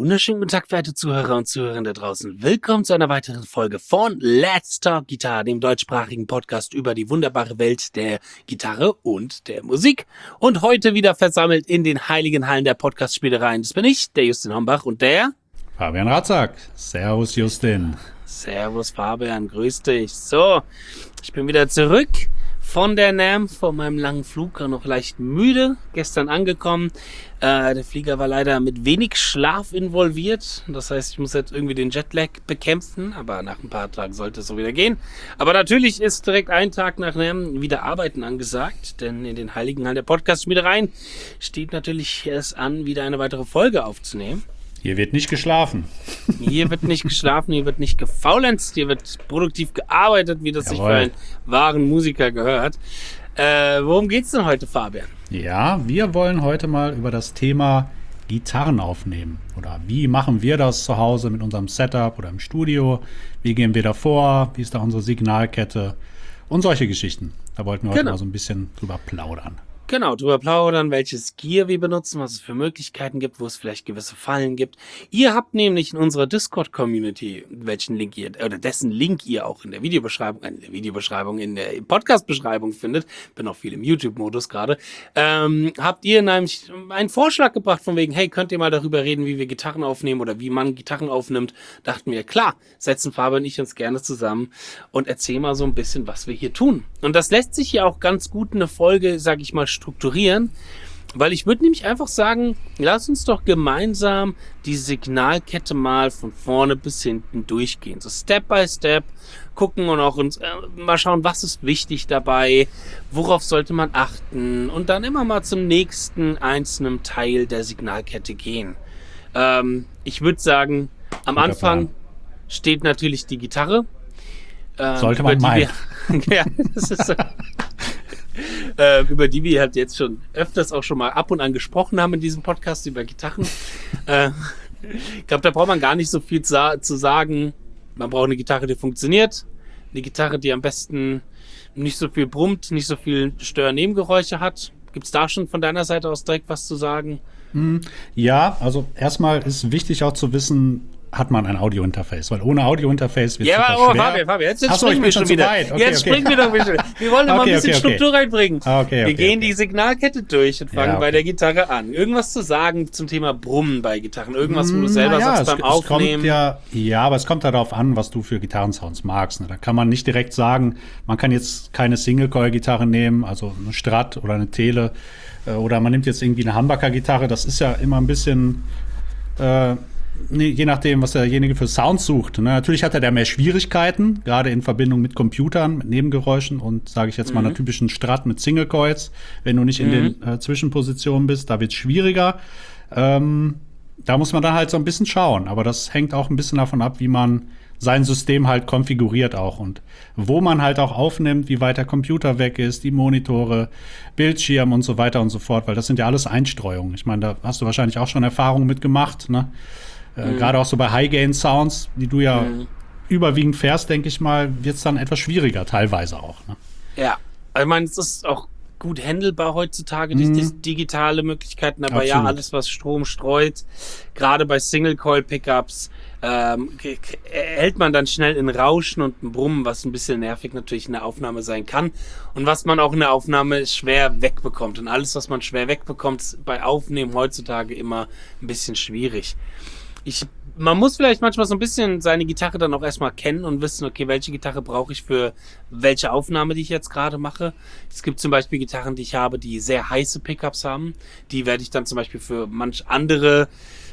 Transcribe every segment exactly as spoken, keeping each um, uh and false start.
wunderschönen guten Tag, verehrte Zuhörer und Zuhörerinnen da draußen. Willkommen zu einer weiteren Folge von Let's Talk Guitar, dem deutschsprachigen Podcast über die wunderbare Welt der Gitarre und der Musik. Und heute wieder versammelt in den heiligen Hallen der Podcast-Spielereien. Das bin ich, der Justin Hombach und der Fabian Ratzak. Servus, Justin. Servus, Fabian, grüß dich. So, ich bin wieder zurück von der NAMM, von meinem langen Flug, noch leicht müde, gestern angekommen. Äh, der Flieger war leider mit wenig Schlaf involviert. Das heißt, ich muss jetzt irgendwie den Jetlag bekämpfen, aber nach ein paar Tagen sollte es so wieder gehen. Aber natürlich ist direkt ein Tag nach NAMM wieder Arbeiten angesagt, denn in den heiligen Hallen der Podcast-Schmiedereien steht natürlich es an, wieder eine weitere Folge aufzunehmen. Hier wird nicht geschlafen. Hier wird nicht geschlafen, hier wird nicht gefaulenzt, hier wird produktiv gearbeitet, wie das Jawohl. sich für einen wahren Musiker gehört. Äh, worum geht's denn heute, Fabian? Ja, wir wollen heute mal über das Thema Gitarren aufnehmen. Oder wie machen wir das zu Hause mit unserem Setup oder im Studio? Wie gehen wir da vor? Wie ist da unsere Signalkette? Und solche Geschichten. Da wollten wir heute genau. mal so ein bisschen drüber plaudern. Genau, drüber plaudern, welches Gear wir benutzen, was es für Möglichkeiten gibt, wo es vielleicht gewisse Fallen gibt. Ihr habt nämlich in unserer Discord-Community, welchen Link ihr, oder dessen Link ihr auch in der Videobeschreibung, in der Videobeschreibung, in der Podcast-Beschreibung findet, bin auch viel im YouTube-Modus gerade, ähm, habt ihr nämlich einen Vorschlag gebracht von wegen, hey, könnt ihr mal darüber reden, wie wir Gitarren aufnehmen oder wie man Gitarren aufnimmt? Dachten wir, klar, setzen Fabian und ich uns gerne zusammen und erzählen mal so ein bisschen, was wir hier tun. Und das lässt sich ja auch ganz gut eine Folge, sag ich mal, strukturieren, weil ich würde nämlich einfach sagen, lass uns doch gemeinsam die Signalkette mal von vorne bis hinten durchgehen, so Step by Step gucken und auch uns äh, mal schauen, was ist wichtig dabei, worauf sollte man achten und dann immer mal zum nächsten einzelnen Teil der Signalkette gehen. Ähm, ich würde sagen, am Guter Anfang Plan. steht natürlich die Gitarre. Ähm, sollte man meinen. Ja, das ist so. Äh, über die wir halt jetzt schon öfters auch schon mal ab und an gesprochen haben in diesem Podcast über Gitarren. äh, ich glaube, da braucht man gar nicht so viel zu, zu sagen. Man braucht eine Gitarre, die funktioniert. Eine Gitarre, die am besten nicht so viel brummt, nicht so viel Störnebengeräusche hat. Gibt es da schon von deiner Seite aus direkt was zu sagen? Ja, also erstmal ist wichtig auch zu wissen, hat man ein Audio-Interface, weil ohne Audio-Interface wird es ja, super aber, schwer. Fabian, Fabian, jetzt, jetzt Achso, springen wir schon wieder. Okay, jetzt okay. springen wir doch wieder. Wir wollen doch mal okay, ein bisschen okay, okay. Struktur reinbringen. Okay, okay, wir gehen okay. die Signalkette durch und fangen ja, okay. bei der Gitarre an. Irgendwas zu sagen zum Thema Brummen bei Gitarren? Irgendwas, wo du selber ja, sagst es, beim es Aufnehmen? Kommt ja, ja, aber es kommt ja darauf an, was du für Gitarrensounds magst. Ne? Da kann man nicht direkt sagen, man kann jetzt keine Single-Coil-Gitarre nehmen, also eine Strat oder eine Tele, äh, oder man nimmt jetzt irgendwie eine Humbucker-Gitarre. Das ist ja immer ein bisschen äh, Nee, je nachdem, was derjenige für Sounds sucht. Ne? Natürlich hat er da mehr Schwierigkeiten, gerade in Verbindung mit Computern, mit Nebengeräuschen und, sage ich jetzt mal, mhm. einer typischen Strat mit Single Coils. Wenn du nicht in mhm. den äh, Zwischenpositionen bist, da wird es schwieriger. Ähm, da muss man dann halt so ein bisschen schauen. Aber das hängt auch ein bisschen davon ab, wie man sein System halt konfiguriert auch und wo man halt auch aufnimmt, wie weit der Computer weg ist, die Monitore, Bildschirm und so weiter und so fort. Weil das sind ja alles Einstreuungen. Ich meine, da hast du wahrscheinlich auch schon Erfahrungen mitgemacht, ne? Äh, mhm. Gerade auch so bei High-Gain-Sounds, die du ja mhm. überwiegend fährst, denke ich mal, wird es dann etwas schwieriger, teilweise auch. Ne? Ja, also ich meine, es ist auch gut handelbar heutzutage, mhm. die, die digitale Möglichkeiten, aber Absolut. ja, alles, was Strom streut, gerade bei Single-Coil-Pickups, ähm, hält man dann schnell in Rauschen und ein Brummen, was ein bisschen nervig natürlich in der Aufnahme sein kann und was man auch in der Aufnahme schwer wegbekommt. Und alles, was man schwer wegbekommt, ist bei Aufnehmen heutzutage immer ein bisschen schwierig. Ich, man muss vielleicht manchmal so ein bisschen seine Gitarre dann auch erstmal kennen und wissen, okay, welche Gitarre brauche ich für welche Aufnahme, die ich jetzt gerade mache. Es gibt zum Beispiel Gitarren, die ich habe, die sehr heiße Pickups haben. Die werde ich dann zum Beispiel für manch andere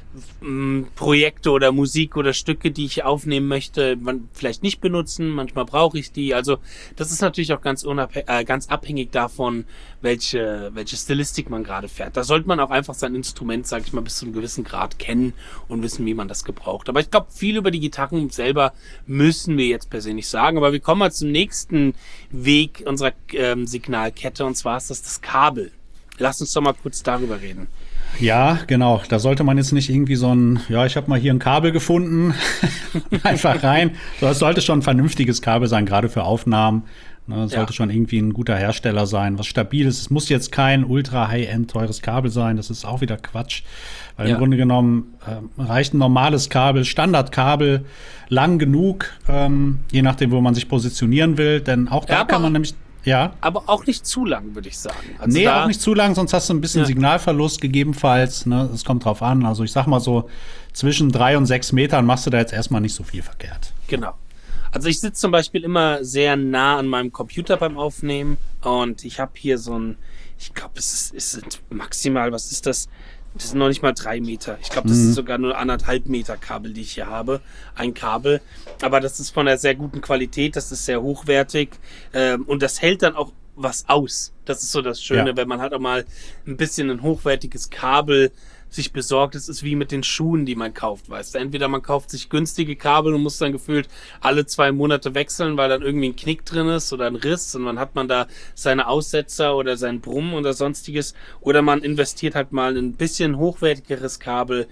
m, Projekte oder Musik oder Stücke, die ich aufnehmen möchte, man vielleicht nicht benutzen. Manchmal brauche ich die. Also das ist natürlich auch ganz, unabhäng- äh, ganz abhängig davon, welche, welche Stilistik man gerade fährt. Da sollte man auch einfach sein Instrument, sag ich mal, bis zu einem gewissen Grad kennen und wissen, wie man das gebraucht. Aber ich glaube, viel über die Gitarren selber müssen wir jetzt per se nicht sagen. Aber wir kommen mal zum nächsten Weg unserer ähm, Signalkette und zwar ist das das Kabel. Lass uns doch mal kurz darüber reden. Ja, genau. Da sollte man jetzt nicht irgendwie so ein, ja, ich habe mal hier ein Kabel gefunden, einfach rein. So, es sollte schon ein vernünftiges Kabel sein, gerade für Aufnahmen. Ne, sollte Ja. schon irgendwie ein guter Hersteller sein, was stabil ist. Es muss jetzt kein ultra high-end teures Kabel sein, das ist auch wieder Quatsch. Weil Ja. im Grunde genommen äh, reicht ein normales Kabel, Standardkabel, lang genug, ähm, je nachdem, wo man sich positionieren will. Denn auch da Ja, kann aber- man nämlich, ja. Aber auch nicht zu lang, würde ich sagen. Also Nee, da, auch nicht zu lang, sonst hast du ein bisschen Ja. Signalverlust gegebenenfalls. Ne? Es kommt drauf an. Also ich sag mal so, zwischen drei und sechs Metern machst du da jetzt erstmal nicht so viel verkehrt. Genau. Also ich sitze zum Beispiel immer sehr nah an meinem Computer beim Aufnehmen und ich habe hier so ein, ich glaube, es ist, es sind maximal, was ist das? Das sind noch nicht mal drei Meter. Ich glaube, das Mhm. ist sogar nur anderthalb Meter Kabel, die ich hier habe. Ein Kabel. Aber das ist von einer sehr guten Qualität, das ist sehr hochwertig ähm, und das hält dann auch was aus. Das ist so das Schöne, Ja. wenn man halt auch mal ein bisschen ein hochwertiges Kabel sich besorgt. Es ist wie mit den Schuhen, die man kauft, weißt du. Entweder man kauft sich günstige Kabel und muss dann gefühlt alle zwei Monate wechseln, weil dann irgendwie ein Knick drin ist oder ein Riss und dann hat man da seine Aussetzer oder sein Brummen oder sonstiges. Oder man investiert halt mal in ein bisschen hochwertigeres Kabel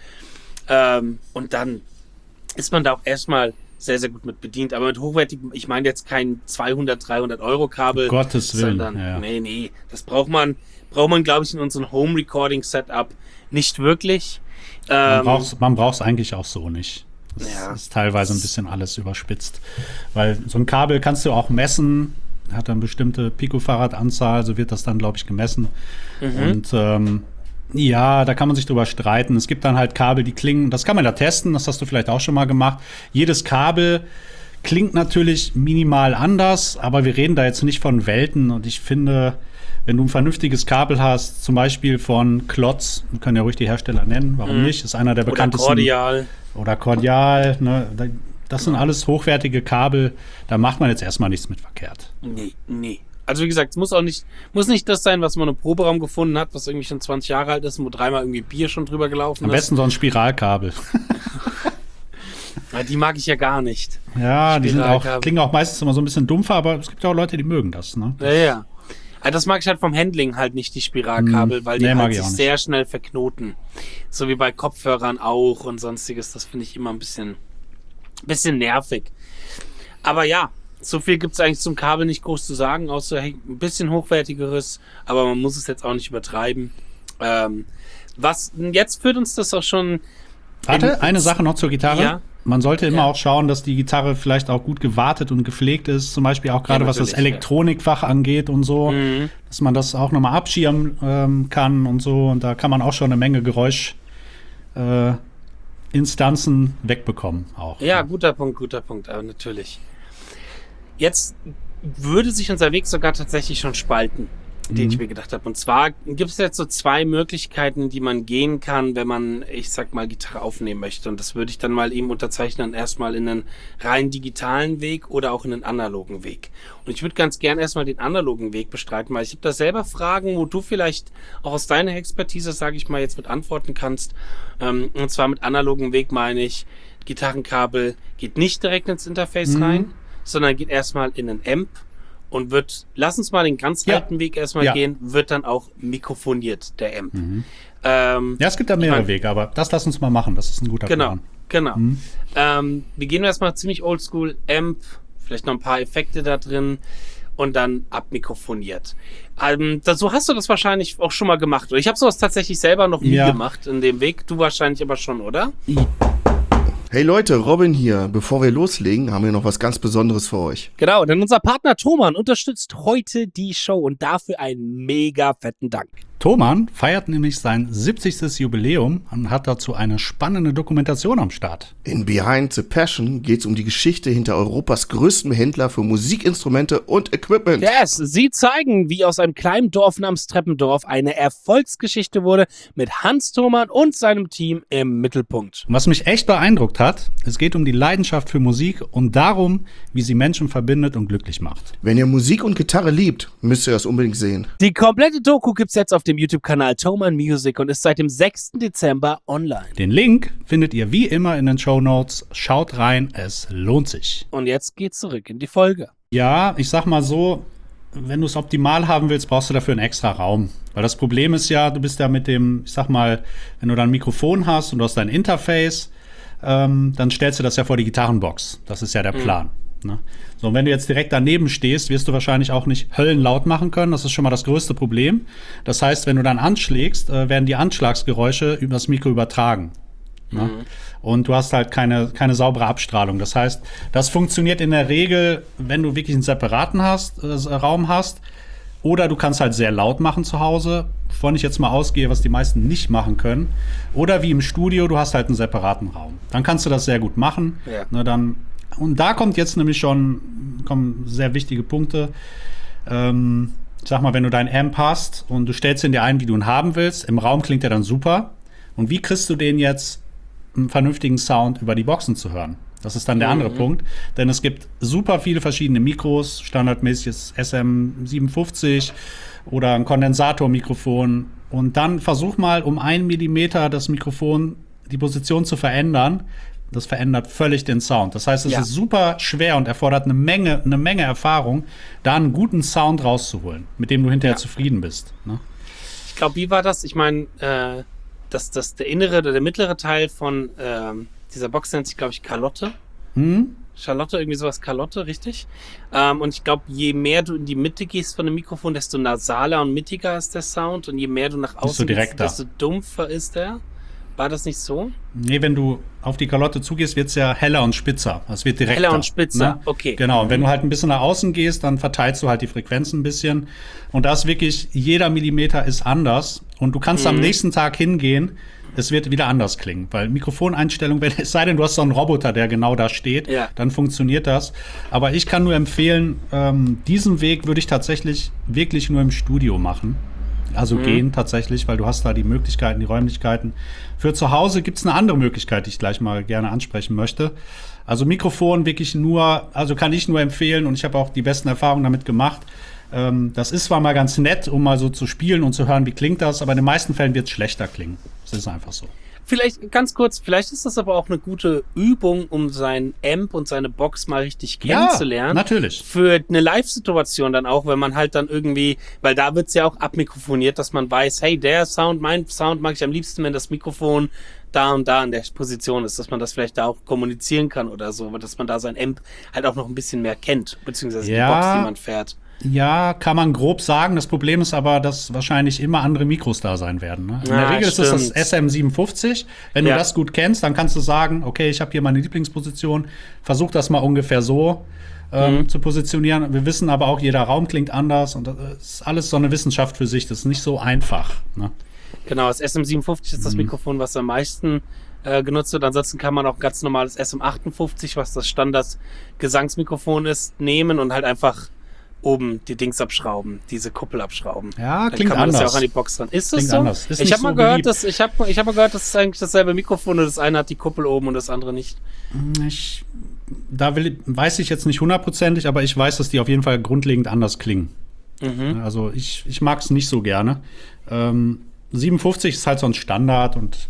ähm, und dann ist man da auch erstmal sehr, sehr gut mit bedient. Aber mit hochwertigem, ich meine jetzt kein zweihundert, dreihundert Euro Kabel. Um Gottes Willen, Sondern, ja. nee, nee, das braucht man, braucht man, glaube ich, in unserem Home-Recording-Setup nicht wirklich. Man Ähm, braucht es man braucht's eigentlich auch so nicht. Das Ja. ist teilweise ein bisschen alles überspitzt. Weil so ein Kabel kannst du auch messen, hat dann bestimmte Picofarad-Anzahl, so wird das dann, glaube ich, gemessen. Mhm. Und ähm, ja, da kann man sich drüber streiten. Es gibt dann halt Kabel, die klingen, das kann man da testen, das hast du vielleicht auch schon mal gemacht. Jedes Kabel klingt natürlich minimal anders, aber wir reden da jetzt nicht von Welten. Und ich finde, wenn du ein vernünftiges Kabel hast, zum Beispiel von Klotz, wir können ja ruhig die Hersteller nennen, warum Mhm. nicht? Ist einer der oder bekanntesten. Cordial. Oder Cordial, ne? Da- Das sind alles hochwertige Kabel, da macht man jetzt erstmal nichts mit verkehrt. Nee, nee. Also wie gesagt, es muss auch nicht, muss nicht das sein, was man im Proberaum gefunden hat, was irgendwie schon zwanzig Jahre alt ist und wo dreimal irgendwie Bier schon drüber gelaufen Am ist. besten so ein Spiralkabel. Ja, die mag ich ja gar nicht. Ja, die sind auch, Spiralkabel. klingen auch meistens immer so ein bisschen dumpfer, aber es gibt ja auch Leute, die mögen das, ne? Ja, ja. Aber das mag ich halt vom Handling halt nicht, die Spiralkabel, Hm, weil die nee, mag halt ich sich auch nicht. sehr schnell verknoten. So wie bei Kopfhörern auch und sonstiges. Das finde ich immer ein bisschen, bisschen nervig. Aber ja, so viel gibt es eigentlich zum Kabel nicht groß zu sagen, außer hey, ein bisschen hochwertigeres, aber man muss es jetzt auch nicht übertreiben. Ähm, was jetzt führt uns das auch schon. Warte, in- eine Sache noch zur Gitarre. Ja. Man sollte immer Ja. auch schauen, dass die Gitarre vielleicht auch gut gewartet und gepflegt ist. Zum Beispiel auch gerade Ja, was das natürlich, ja. Elektronikfach angeht und so. Mhm. Dass man das auch nochmal abschirmen ähm, kann und so. Und da kann man auch schon eine Menge Geräusch äh, Instanzen wegbekommen auch. Ja, guter Punkt, guter Punkt, aber natürlich. Jetzt würde sich unser Weg sogar tatsächlich schon spalten, den Mhm. ich mir gedacht habe. Und zwar gibt es jetzt so zwei Möglichkeiten, die man gehen kann, wenn man, ich sag mal, Gitarre aufnehmen möchte. Und das würde ich dann mal eben unterzeichnen, erstmal in einen rein digitalen Weg oder auch in einen analogen Weg. Und ich würde ganz gern erstmal den analogen Weg bestreiten, weil ich habe da selber Fragen, wo du vielleicht auch aus deiner Expertise, sage ich mal, jetzt mit antworten kannst. Ähm, und zwar mit analogen Weg meine ich, Gitarrenkabel geht nicht direkt ins Interface Mhm. rein, sondern geht erstmal in einen Amp und wird, lass uns mal den ganz Ja. alten Weg erstmal Ja. gehen, wird dann auch mikrofoniert, der Amp. Mhm. Ähm, Ja, es gibt da mehrere mein- Wege, aber das lass uns mal machen. Das ist ein guter genau, Plan. genau. Mhm. Ähm, wir gehen erstmal ziemlich oldschool, Amp, vielleicht noch ein paar Effekte da drin und dann abmikrofoniert. Ähm, das, so hast du das wahrscheinlich auch schon mal gemacht. Oder ich habe sowas tatsächlich selber noch nie Ja. gemacht in dem Weg. Du wahrscheinlich aber schon, oder? Hey Leute, Robin hier. Bevor wir loslegen, haben wir noch was ganz Besonderes für euch. Genau, denn unser Partner Thomann unterstützt heute die Show und dafür einen mega fetten Dank. Thomann feiert nämlich sein siebzigstes Jubiläum und hat dazu eine spannende Dokumentation am Start. In Behind the Passion geht es um die Geschichte hinter Europas größtem Händler für Musikinstrumente und Equipment. Yes, sie zeigen, wie aus einem kleinen Dorf namens Treppendorf eine Erfolgsgeschichte wurde mit Hans Thomann und seinem Team im Mittelpunkt. Und was mich echt beeindruckt hat, es geht um die Leidenschaft für Musik und darum, wie sie Menschen verbindet und glücklich macht. Wenn ihr Musik und Gitarre liebt, müsst ihr das unbedingt sehen. Die komplette Doku gibt's jetzt auf dem YouTube-Kanal Thomann Music und ist seit dem sechsten Dezember online. Den Link findet ihr wie immer in den Shownotes. Schaut rein, es lohnt sich. Und jetzt geht's zurück in die Folge. Ja, ich sag mal so, wenn du es optimal haben willst, brauchst du dafür einen extra Raum. Weil das Problem ist ja, du bist ja mit dem, ich sag mal, wenn du da ein Mikrofon hast und du hast dein Interface, ähm, dann stellst du das ja vor die Gitarrenbox. Das ist ja der Plan. Ne? So, und wenn du jetzt direkt daneben stehst, wirst du wahrscheinlich auch nicht höllenlaut machen können. Das ist schon mal das größte Problem. Das heißt, wenn du dann anschlägst, äh, werden die Anschlagsgeräusche über das Mikro übertragen. Mhm. Ne? Und du hast halt keine, keine saubere Abstrahlung. Das heißt, das funktioniert in der Regel, wenn du wirklich einen separaten hast, äh, Raum hast. Oder du kannst halt sehr laut machen zu Hause, wovon ich jetzt mal ausgehe, was die meisten nicht machen können. Oder wie im Studio, du hast halt einen separaten Raum. Dann kannst du das sehr gut machen. Ja. Ne, dann, und da kommt jetzt nämlich schon kommen sehr wichtige Punkte. Ähm, ich sag mal, wenn du deinen Amp hast und du stellst ihn dir ein, wie du ihn haben willst, im Raum klingt er dann super. Und wie kriegst du den jetzt einen vernünftigen Sound über die Boxen zu hören? Das ist dann der andere mhm. Punkt, denn es gibt super viele verschiedene Mikros, standardmäßiges S M siebenundfünfzig oder ein Kondensatormikrofon. Und dann versuch mal, um einen Millimeter das Mikrofon, die Position zu verändern. Das verändert völlig den Sound. Das heißt, es ja. ist super schwer und erfordert eine Menge, eine Menge Erfahrung, da einen guten Sound rauszuholen, mit dem du hinterher ja. zufrieden bist. Ne? Ich glaube, wie war das? Ich meine, äh, dass das der innere oder der mittlere Teil von ähm dieser Box nennt sich, glaube ich, Kalotte. Hm? Charlotte, irgendwie sowas, Kalotte, richtig? Ähm, und ich glaube, je mehr du in die Mitte gehst von dem Mikrofon, desto nasaler und mittiger ist der Sound. Und je mehr du nach außen gehst, desto dumpfer ist der. War das nicht so? Nee, wenn du auf die Kalotte zugehst, wird es ja heller und spitzer. Es wird direkter. Heller und spitzer, ne? Okay. Genau, und wenn du halt ein bisschen nach außen gehst, dann verteilst du halt die Frequenzen ein bisschen. Und da ist wirklich, jeder Millimeter ist anders. Und du kannst mhm. am nächsten Tag hingehen, es wird wieder anders klingen, weil Mikrofoneinstellung, wenn es sei denn, du hast so einen Roboter, der genau da steht, ja. dann funktioniert das. Aber ich kann nur empfehlen, ähm, diesen Weg würde ich tatsächlich wirklich nur im Studio machen. Also mhm. gehen tatsächlich, weil du hast da die Möglichkeiten, die Räumlichkeiten. Für zu Hause gibt es eine andere Möglichkeit, die ich gleich mal gerne ansprechen möchte. Also Mikrofon wirklich nur, also kann ich nur empfehlen und ich habe auch die besten Erfahrungen damit gemacht. Ähm, das ist zwar mal ganz nett, um mal so zu spielen und zu hören, wie klingt das, aber in den meisten Fällen wird es schlechter klingen. Das ist einfach so. Vielleicht, ganz kurz, vielleicht ist das aber auch eine gute Übung, um seinen Amp und seine Box mal richtig kennenzulernen. Ja, natürlich. Für eine Live-Situation dann auch, wenn man halt dann irgendwie, weil da wird's ja auch abmikrofoniert, dass man weiß, hey, der Sound, mein Sound mag ich am liebsten, wenn das Mikrofon da und da in der Position ist, dass man das vielleicht da auch kommunizieren kann oder so, dass man da sein Amp halt auch noch ein bisschen mehr kennt, beziehungsweise ja. die Box, die man fährt. Ja, kann man grob sagen. Das Problem ist aber, dass wahrscheinlich immer andere Mikros da sein werden. Ne? In ja, der Regel stimmt. ist es das S M siebenundfünfzig. Wenn ja. du das gut kennst, dann kannst du sagen, okay, ich habe hier meine Lieblingsposition, versuch das mal ungefähr so ähm, mhm. zu positionieren. Wir wissen aber auch, jeder Raum klingt anders und das ist alles so eine Wissenschaft für sich. Das ist nicht so einfach. Ne? Genau, das S M siebenundfünfzig ist das mhm. Mikrofon, was am meisten äh, genutzt wird. Ansonsten kann man auch ganz normales S M achtundfünfzig, was das Standard-Gesangsmikrofon ist, nehmen und halt einfach oben die Dings abschrauben, diese Kuppel abschrauben. Ja, dann klingt kann man anders. Das ja auch an die Box dran. Ist das klingt so? Anders. Ist ich habe so mal gehört, beliebt. dass ich habe ich habe mal gehört, das ist eigentlich dasselbe Mikrofon, nur das eine hat die Kuppel oben und das andere nicht. Ich, da will, weiß ich jetzt nicht hundertprozentig, aber ich weiß, dass die auf jeden Fall grundlegend anders klingen. Mhm. Also ich, ich mag es nicht so gerne. Ähm, siebenundfünfzig ist halt so ein Standard und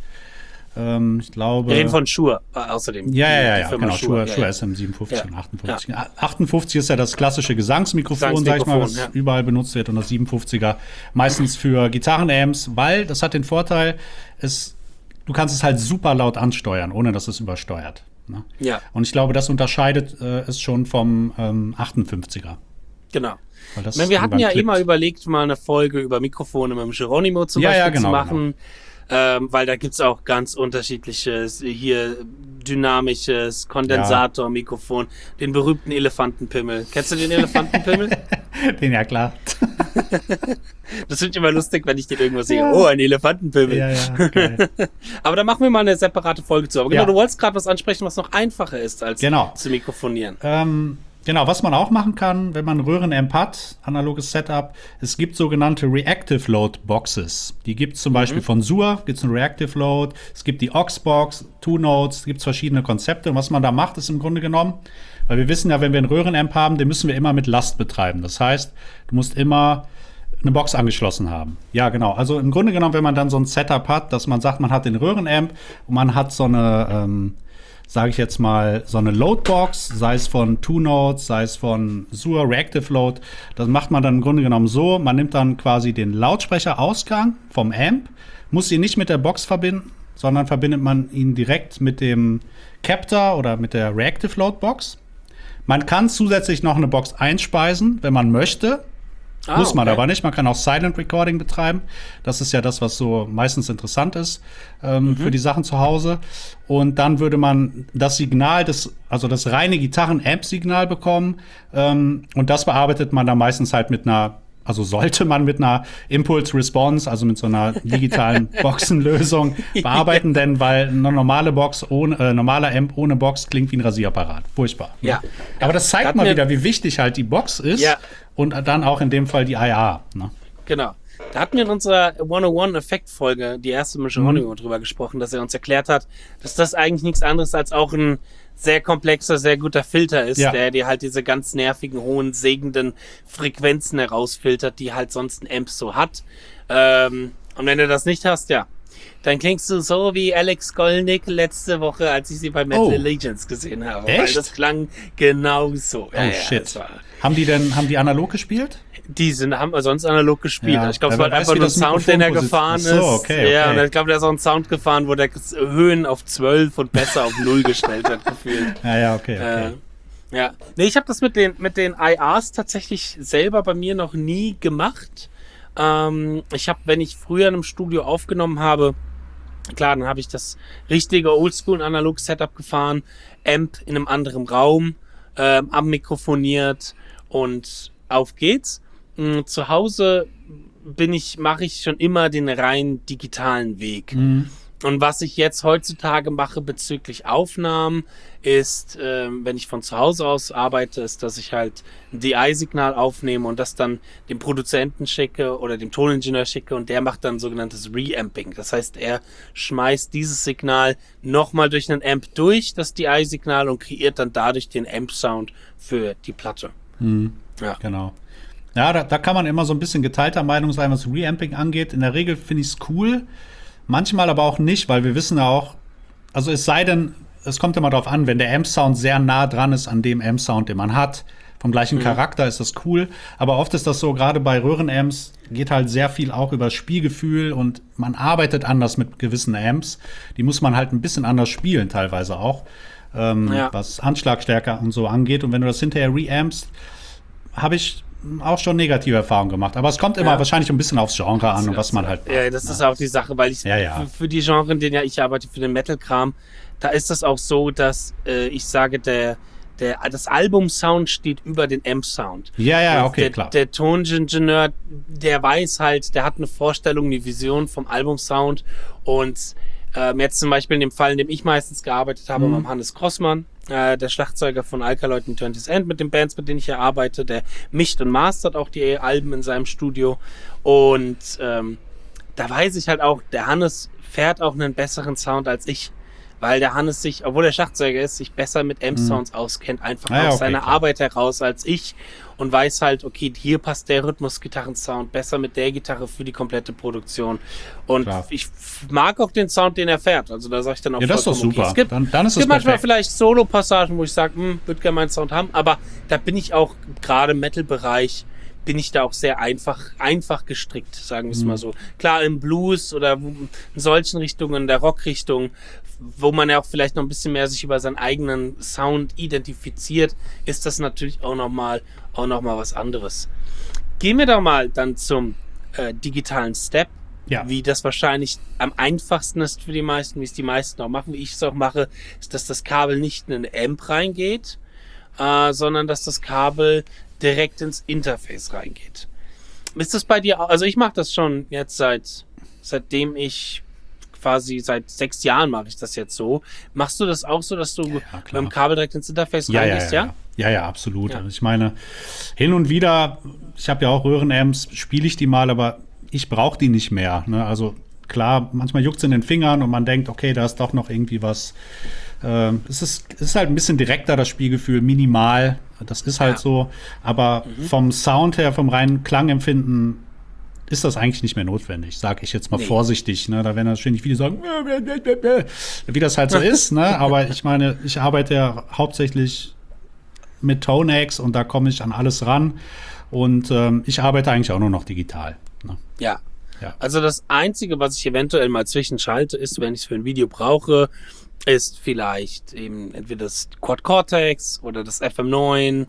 Ähm, ich glaube. Wir reden von Shure äh, außerdem. Ja, ja, ja, ja genau. Shure, Shure S M siebenundfünfzig ja. und achtundfünfzig. Ja. achtundfünfzig ist ja das klassische Gesangsmikrofon, sag ich mal, was ja. überall benutzt wird. Und das siebenundfünfziger meistens für Gitarrenamps, weil das hat den Vorteil, es, du kannst es halt super laut ansteuern, ohne dass es übersteuert. Ne? Ja. Und ich glaube, das unterscheidet äh, es schon vom ähm, achtundfünfziger. Genau. Meine, wir hatten ja klippt. immer überlegt, mal eine Folge über Mikrofone mit dem Geronimo zum ja, Beispiel ja, genau, zu machen. Genau. Ähm, weil da gibt's auch ganz unterschiedliches, hier dynamisches Kondensatormikrofon, den berühmten Elefantenpimmel. Kennst du den Elefantenpimmel? Den ja, klar. Das finde ich immer lustig, wenn ich den irgendwo sehe. Ja. Oh, ein Elefantenpimmel. Ja, ja, geil. Aber da machen wir mal eine separate Folge zu. Aber genau, ja. du wolltest gerade was ansprechen, was noch einfacher ist, als genau. zu mikrofonieren. Ähm, Genau, was man auch machen kann, wenn man ein Röhrenamp hat, analoges Setup, es gibt sogenannte Reactive Load Boxes. Die gibt es zum mhm. Beispiel von Shure, gibt es eine Reactive Load, es gibt die Aux-Box, Two Notes, gibt es verschiedene Konzepte. Und was man da macht, ist im Grunde genommen, weil wir wissen ja, wenn wir einen Röhrenamp haben, den müssen wir immer mit Last betreiben. Das heißt, du musst immer eine Box angeschlossen haben. Ja, genau. Also im Grunde genommen, wenn man dann so ein Setup hat, dass man sagt, man hat den Röhrenamp und man hat so eine ähm, sage ich jetzt mal, so eine Loadbox, sei es von Two Notes, sei es von Shure Reactive Load. Das macht man dann im Grunde genommen so, man nimmt dann quasi den Lautsprecherausgang vom Amp, muss ihn nicht mit der Box verbinden, sondern verbindet man ihn direkt mit dem Captor oder mit der Reactive Load Box. Man kann zusätzlich noch eine Box einspeisen, wenn man möchte. Ah, Muss man okay. aber nicht. Man kann auch Silent Recording betreiben. Das ist ja das, was so meistens interessant ist ähm, mhm. für die Sachen zu Hause. Und dann würde man das Signal, des, also das reine Gitarren-Amp-Signal bekommen. Ähm, und das bearbeitet man dann meistens halt mit einer, also sollte man mit einer Impulse-Response, also mit so einer digitalen Boxenlösung bearbeiten, denn weil eine normale Box ohne, äh, normaler Amp ohne Box klingt wie ein Rasierapparat. Furchtbar. Ja. Aber das zeigt Hat mal mir- wieder, wie wichtig halt die Box ist. Ja. Und dann auch in dem Fall die I A. Ne? Genau. Da hatten wir in unserer hunderteins-Effekt-Folge, die erste mit Geronimo, mhm. drüber gesprochen, dass er uns erklärt hat, dass das eigentlich nichts anderes als auch ein sehr komplexer, sehr guter Filter ist, Ja. der dir halt diese ganz nervigen, hohen, sägenden Frequenzen herausfiltert, die halt sonst ein Amp so hat. Ähm, und wenn du das nicht hast, ja, dann klingst du so wie Alex Golnick letzte Woche, als ich sie bei Metal Oh. Allegiance gesehen habe. Echt? Weil das klang genau so. Oh, shit. War, Haben die denn, haben die analog gespielt? die sind, haben sonst analog gespielt. Ja, Ich glaube, es aber war wer einfach weiß, wie nur ein das Sound, den er Mikrofon gefahren positioniert- ist. Ach so, okay, Ja, okay. und ich glaube, der ist auch ein Sound gefahren, wo der Höhen auf zwölf und besser auf null gestellt hat, gefühlt. Ja, ja, okay, okay. Äh, ja. Nee, ich habe das mit den, mit den I As tatsächlich selber bei mir noch nie gemacht. Ähm, ich habe, wenn ich früher in einem Studio aufgenommen habe, klar, dann habe ich das richtige Oldschool-Analog-Setup gefahren, Amp in einem anderen Raum, ähm, am mikrofoniert und auf geht's. Mm, Zu Hause bin ich, mache ich schon immer den rein digitalen Weg. Mhm. Und was ich jetzt heutzutage mache bezüglich Aufnahmen, ist, ähm, wenn ich von zu Hause aus arbeite, ist, dass ich halt ein D I-Signal aufnehme und das dann dem Produzenten schicke oder dem Toningenieur schicke und der macht dann sogenanntes Reamping. Das heißt, er schmeißt dieses Signal nochmal durch einen Amp durch, das D I-Signal, und kreiert dann dadurch den Amp-Sound für die Platte. Mhm. Ja. Genau. Ja, da, da kann man immer so ein bisschen geteilter Meinung sein, was Reamping angeht. In der Regel finde ich es cool, manchmal aber auch nicht, weil wir wissen ja auch, also es sei denn, es kommt immer darauf an, wenn der Amp-Sound sehr nah dran ist an dem Amp-Sound, den man hat, vom gleichen Mhm. Charakter, ist das cool. Aber oft ist das so, gerade bei Röhrenamps geht halt sehr viel auch über das Spielgefühl und man arbeitet anders mit gewissen Amps. Die muss man halt ein bisschen anders spielen teilweise auch, ähm, Ja. was Anschlagstärke und so angeht. Und wenn du das hinterher reampst, habe ich auch schon negative Erfahrungen gemacht. Aber es kommt immer Ja. wahrscheinlich ein bisschen aufs Genre an und was man halt macht. Ja, das ist auch die Sache, weil ich Ja, ja. Für, für die Genre, in denen ja ich arbeite, für den Metal-Kram, da ist das auch so, dass äh, ich sage, der, der, das Album-Sound steht über den Amp-Sound. Ja, ja, Und okay, der, klar. Der Toningenieur, der weiß halt, der hat eine Vorstellung, eine Vision vom Album-Sound. Und ähm, jetzt zum Beispiel in dem Fall, in dem ich meistens gearbeitet habe, Mhm. beim Hannes Grossmann, äh, der Schlagzeuger von Alkaloid und twentieth End, mit den Bands, mit denen ich hier arbeite, der mischt und mastert auch die Alben in seinem Studio. Und ähm, da weiß ich halt auch, der Hannes fährt auch einen besseren Sound als ich. Weil der Hannes sich, obwohl er Schlagzeuger ist, sich besser mit Amp-Sounds auskennt, einfach Ah ja, aus okay, seiner klar. Arbeit heraus als ich, und weiß halt, okay, hier passt der Rhythmus-Gitarren-Sound besser mit der Gitarre für die komplette Produktion. Und Klar. ich f- mag auch den Sound, den er fährt. Also da sage ich dann auch Ja, das ist doch vollkommen, okay. super. Es gibt, Dann- dann ist es gibt es manchmal perfekt. vielleicht Solo-Passagen, wo ich sage, hm, würde gerne meinen Sound haben, aber da bin ich auch gerade im Metal-Bereich, bin ich da auch sehr einfach, einfach gestrickt, sagen wir es Mhm. mal so. Klar, im Blues oder wo- in solchen Richtungen, in der Rock-Richtung, wo man ja auch vielleicht noch ein bisschen mehr sich über seinen eigenen Sound identifiziert, ist das natürlich auch nochmal auch noch mal was anderes. Gehen wir doch mal dann zum äh, digitalen Step, Ja. wie das wahrscheinlich am einfachsten ist für die meisten, wie es die meisten auch machen, wie ich es auch mache, ist, dass das Kabel nicht in den Amp reingeht, äh, sondern dass das Kabel direkt ins Interface reingeht. Ist das bei dir auch? Also ich mache das schon jetzt seit seitdem ich quasi seit sechs Jahren mache ich das jetzt so. Machst du das auch so, dass du ja, mit klar. dem Kabel direkt ins Interface Ja, ja, reingehst, ja, ja? ja, ja, absolut. Ja. Also ich meine, hin und wieder, ich habe ja auch Röhrenamps, spiele ich die mal, aber ich brauche die nicht mehr. Ne? Also klar, manchmal juckt es in den Fingern und man denkt, okay, da ist doch noch irgendwie was. Ähm, es, ist, es ist halt ein bisschen direkter, das Spielgefühl, minimal. Das ist halt Ja. so. Aber vom Sound her, vom reinen Klangempfinden, ist das eigentlich nicht mehr notwendig, sage ich jetzt mal Nee. vorsichtig. Ne? Da werden natürlich viele sagen, wie das halt so ist. Ne? Aber ich meine, ich arbeite ja hauptsächlich mit Tonex und da komme ich an alles ran. Und ähm, ich arbeite eigentlich auch nur noch digital. Ne? Ja. Ja. Also das Einzige, was ich eventuell mal zwischenschalte, ist, wenn ich es für ein Video brauche, ist vielleicht eben entweder das Quad Cortex oder das F M neun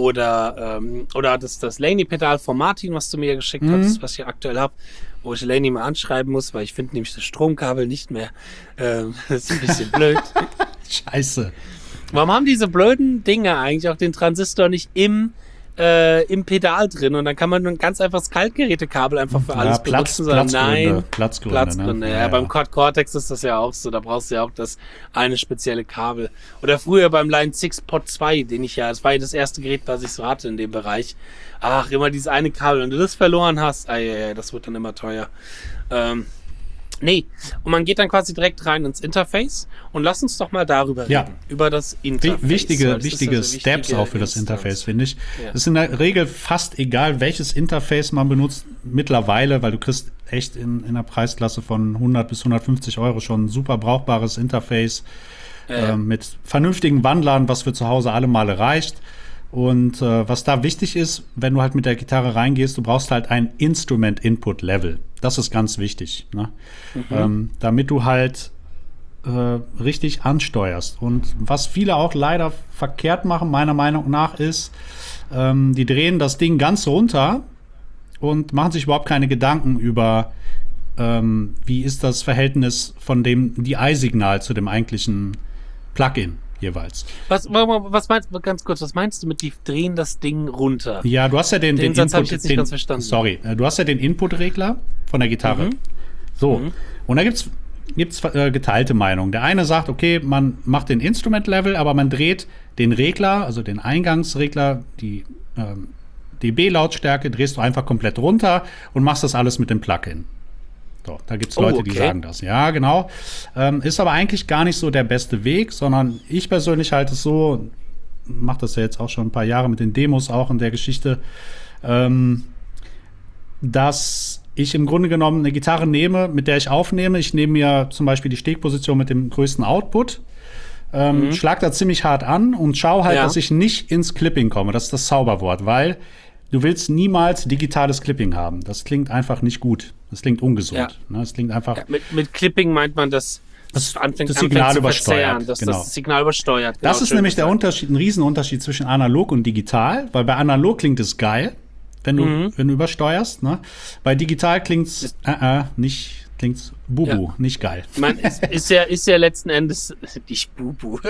oder, ähm, oder das, das Laney-Pedal von Martin, was du mir geschickt Mhm. hast, was ich aktuell habe, wo ich Laney mal anschreiben muss, weil ich finde nämlich das Stromkabel nicht mehr. Ähm, das ist ein bisschen blöd. Scheiße. Warum haben diese blöden Dinge eigentlich auch den Transistor nicht im, äh, im Pedal drin? Und dann kann man nur ganz einfach das Kaltgerätekabel einfach für alles Ja, Platz, benutzen. sondern Platzgründe. Nein, Platzgründe, Platzgründe. ne? Ja, ja. Beim Quad Cortex ist das ja auch so. Da brauchst du ja auch das eine spezielle Kabel. Oder früher beim Line six Pod zwei, den ich ja, das war ja das erste Gerät, was ich so hatte in dem Bereich. Ach, immer dieses eine Kabel. Wenn du das verloren hast, ah, ja, ja, das wird dann immer teuer. Ähm, Nee, und man geht dann quasi direkt rein ins Interface und lass uns doch mal darüber reden, Ja. über das Interface. Wichtige, Das wichtige ist ja so Steps wichtige auch für das Instanz. Interface, finde ich. Ja. Es ist in der Regel fast egal, welches Interface man benutzt mittlerweile, weil du kriegst echt in, in einer Preisklasse von hundert bis hundertfünfzig Euro schon ein super brauchbares Interface Ja. ähm, mit vernünftigen Wandlern, was für zu Hause alle Male reicht. Und äh, was da wichtig ist, wenn du halt mit der Gitarre reingehst, du brauchst halt ein Instrument-Input-Level. Das ist ganz wichtig, ne? Mhm. ähm, damit du halt äh, richtig ansteuerst. Und was viele auch leider verkehrt machen, meiner Meinung nach, ist, ähm, die drehen das Ding ganz runter und machen sich überhaupt keine Gedanken über, ähm, wie ist das Verhältnis von dem D I-Signal zu dem eigentlichen Plugin jeweils. Was, was meinst du, ganz kurz, was meinst du mit, die drehen das Ding runter? Ja, du hast ja den, Den den Satz hab Input, ich jetzt nicht den, ganz verstanden. Sorry, äh, du hast ja den Input-Regler von der Gitarre. Mhm. So, Mhm. und da gibt's gibt's äh, geteilte Meinungen. Der eine sagt, okay, man macht den Instrument-Level, aber man dreht den Regler, also den Eingangsregler, die ähm, dB-Lautstärke, drehst du einfach komplett runter und machst das alles mit dem Plugin. So, da gibt es Oh, Leute, okay. die sagen das. Ja, genau. Ähm, ist aber eigentlich gar nicht so der beste Weg, sondern ich persönlich halte es so, mache das ja jetzt auch schon ein paar Jahre mit den Demos auch in der Geschichte, ähm, dass ich im Grunde genommen eine Gitarre nehme, mit der ich aufnehme. Ich nehme mir zum Beispiel die Stegposition mit dem größten Output, ähm, Mhm. schlag da ziemlich hart an und schau halt, Ja. dass ich nicht ins Clipping komme. Das ist das Zauberwort, weil du willst niemals digitales Clipping haben. Das klingt einfach nicht gut. Das klingt ungesund. Ja. Ne? Das klingt einfach. Ja, mit, mit Clipping meint man, dass das, Das- anfängt, das Signal anfängt zu übersteuert, verzerren, dass genau. das Signal übersteuert. Das Genau, ist schön nämlich der gesagt. Unterschied, ein Riesenunterschied zwischen analog und digital, weil bei analog klingt es geil, wenn du, Mhm. wenn du übersteuerst. Ne? Bei digital klingt's äh, äh, nicht, klingt's bubu, Ja. nicht geil. Man ist, ist ja ist ja letzten Endes nicht Bubu.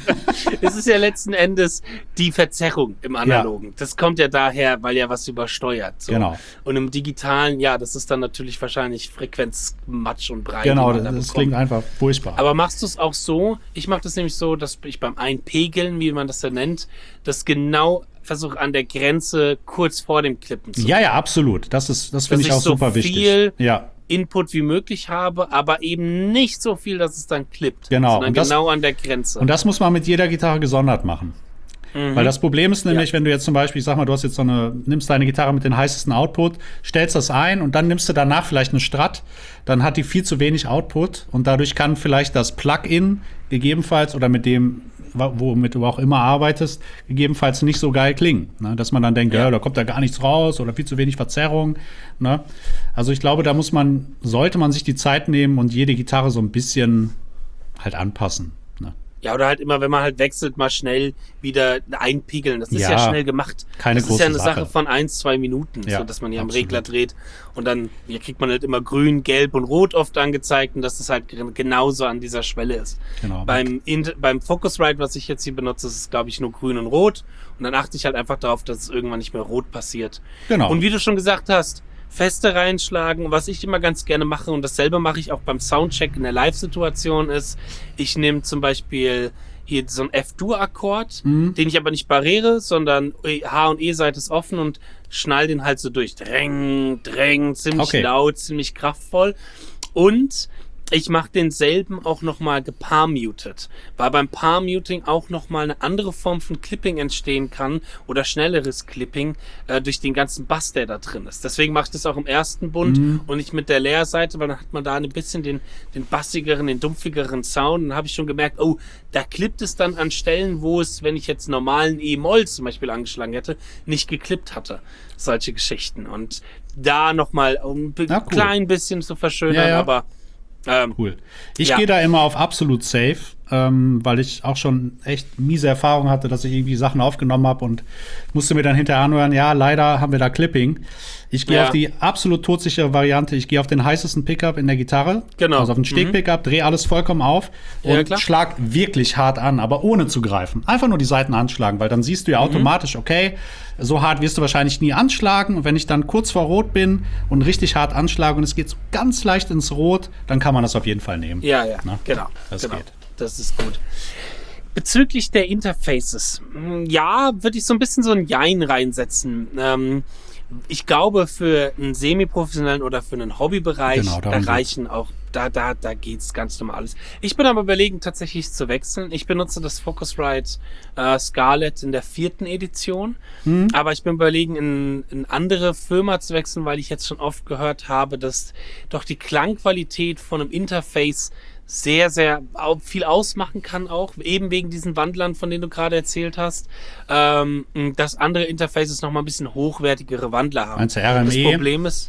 Es ist ja letzten Endes die Verzerrung im Analogen. Das kommt ja daher, weil ja was übersteuert. So. Genau. Und im Digitalen, ja, das ist dann natürlich wahrscheinlich Frequenzmatsch und Brei. Genau, die das, man da das bekommt. klingt einfach furchtbar. Aber machst du es auch so? Ich mache das nämlich so, dass ich beim Einpegeln, wie man das ja nennt, das genau versuche an der Grenze kurz vor dem Klippen zu ja, ja, absolut. Das ist, das finde Dass ich auch ich so super viel wichtig. Ja, Input wie möglich habe, aber eben nicht so viel, dass es dann klippt. Genau. Sondern Und das- genau an der Grenze. und das muss man mit jeder Gitarre gesondert machen. Mhm. Weil das Problem ist nämlich, Ja. wenn du jetzt zum Beispiel, ich sag mal, du hast jetzt so eine, nimmst deine Gitarre mit dem heißesten Output, stellst das ein und dann nimmst du danach vielleicht eine Strat, dann hat die viel zu wenig Output und dadurch kann vielleicht das Plugin gegebenenfalls oder mit dem, wa- womit du auch immer arbeitest, gegebenenfalls nicht so geil klingen. Ne? Dass man dann denkt, ja. Ja. da kommt da gar nichts raus oder viel zu wenig Verzerrung. Ne? Also ich glaube, da muss man, sollte man sich die Zeit nehmen und jede Gitarre so ein bisschen halt anpassen. Ne? Ja, oder halt immer, wenn man halt wechselt, mal schnell wieder einpegeln. Das ist ja, Ja, schnell gemacht. keine das ist ja eine große Sache, Sache. von ein, zwei Minuten, Ja, so dass man hier am absolut. Regler dreht. Und dann hier kriegt man halt immer grün, gelb und rot oft angezeigt und dass das halt gen- genauso an dieser Schwelle ist. Genau. Beim, In beim Focusrite, was ich jetzt hier benutze, ist es, glaube ich, nur grün und rot. Und dann achte ich halt einfach darauf, dass es irgendwann nicht mehr rot passiert. Genau. Und wie du schon gesagt hast, Feste reinschlagen. Was ich immer ganz gerne mache, und dasselbe mache ich auch beim Soundcheck in der Live-Situation, ist, ich nehme zum Beispiel hier so einen F-Dur-Akkord, Mhm. den ich aber nicht barriere, sondern H- und E-Seite ist offen und schnall den halt so durch. Dräng, dräng, ziemlich Okay. laut, ziemlich kraftvoll. Und Ich mache denselben auch nochmal geparmutet, weil beim Parmuting auch nochmal eine andere Form von Clipping entstehen kann oder schnelleres Clipping äh, durch den ganzen Bass, der da drin ist. Deswegen mache ich das auch im ersten Bund mhm. und nicht mit der Leerseite, weil dann hat man da ein bisschen den, den bassigeren, den dumpfigeren Sound. Dann habe ich schon gemerkt, oh, da klippt es dann an Stellen, wo es, wenn ich jetzt normalen E-Moll zum Beispiel angeschlagen hätte, nicht geklippt hatte. Solche Geschichten. Und da nochmal ein ja, cool. klein bisschen zu verschönern, ja, ja. aber Ähm, cool. Ich ja. gehe da immer auf absolut safe, ähm, weil ich auch schon echt miese Erfahrungen hatte, dass ich irgendwie Sachen aufgenommen habe und musste mir dann hinterher anhören, ja, leider haben wir da Clipping. Ich gehe ja. auf die absolut todsichere Variante. Ich gehe auf den heißesten Pickup in der Gitarre, genau. also auf den Steg-Pickup, mhm. drehe alles vollkommen auf und ja, schlag wirklich hart an, aber ohne zu greifen. Einfach nur die Seiten anschlagen, weil dann siehst du ja mhm. automatisch, okay, so hart wirst du wahrscheinlich nie anschlagen. Und wenn ich dann kurz vor Rot bin und richtig hart anschlage und es geht so ganz leicht ins Rot, dann kann man das auf jeden Fall nehmen. Ja, ja, Na? genau. Das genau. geht. Das ist gut. Bezüglich der Interfaces, ja, würde ich so ein bisschen so ein Jein reinsetzen. Ähm, ich glaube, für einen semi-professionellen oder für einen Hobbybereich, genau, da reichen auch, da, da, da geht's ganz normal alles. Ich bin aber überlegen, tatsächlich zu wechseln. Ich benutze das Focusrite äh, Scarlett in der vierten Edition, hm. aber ich bin überlegen, in, in andere Firma zu wechseln, weil ich jetzt schon oft gehört habe, dass doch die Klangqualität von einem Interface sehr, sehr viel ausmachen kann auch, eben wegen diesen Wandlern, von denen du gerade erzählt hast, ähm, dass andere Interfaces nochmal ein bisschen hochwertigere Wandler haben. Meinst du R M E? Das Problem ist,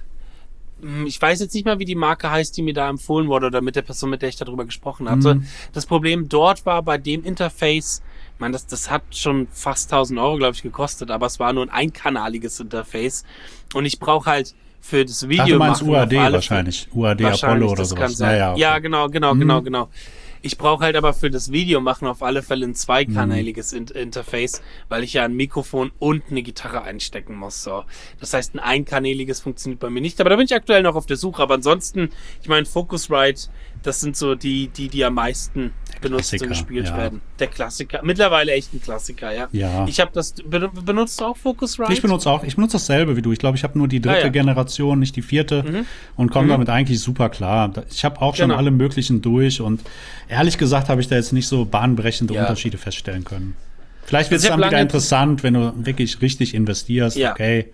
ich weiß jetzt nicht mal, wie die Marke heißt, die mir da empfohlen wurde oder mit der Person, mit der ich darüber gesprochen hatte. Mhm. Das Problem dort war bei dem Interface, ich meine, das, das hat schon fast tausend Euro, glaube ich, gekostet, aber es war nur ein einkanaliges Interface und ich brauche halt für das Video. Ach, du meinst U A D wahrscheinlich. U A D Apollo oder sowas. Ja, ja, okay. ja, genau, genau, mhm. genau, genau. Ich brauche halt aber für das Video machen auf alle Fälle ein zweikanaliges mhm. Interface, weil ich ja ein Mikrofon und eine Gitarre einstecken muss. So. Das heißt, ein einkanaliges funktioniert bei mir nicht. Aber da bin ich aktuell noch auf der Suche. Aber ansonsten, ich meine, Focusrite, das sind so die, die, die am meisten benutzt und gespielt ja. werden. Der Klassiker. Mittlerweile echt ein Klassiker, ja. ja. Ich habe das, benutzt du auch Focusrite? Ich benutze auch, ich benutze dasselbe wie du. Ich glaube, ich habe nur die dritte ah, ja. Generation, nicht die vierte mhm. und komme mhm. damit eigentlich super klar. Ich habe auch schon genau. alle möglichen durch und ehrlich gesagt habe ich da jetzt nicht so bahnbrechende ja. Unterschiede feststellen können. Vielleicht wird es also dann wieder interessant, wenn du wirklich richtig investierst, ja. okay.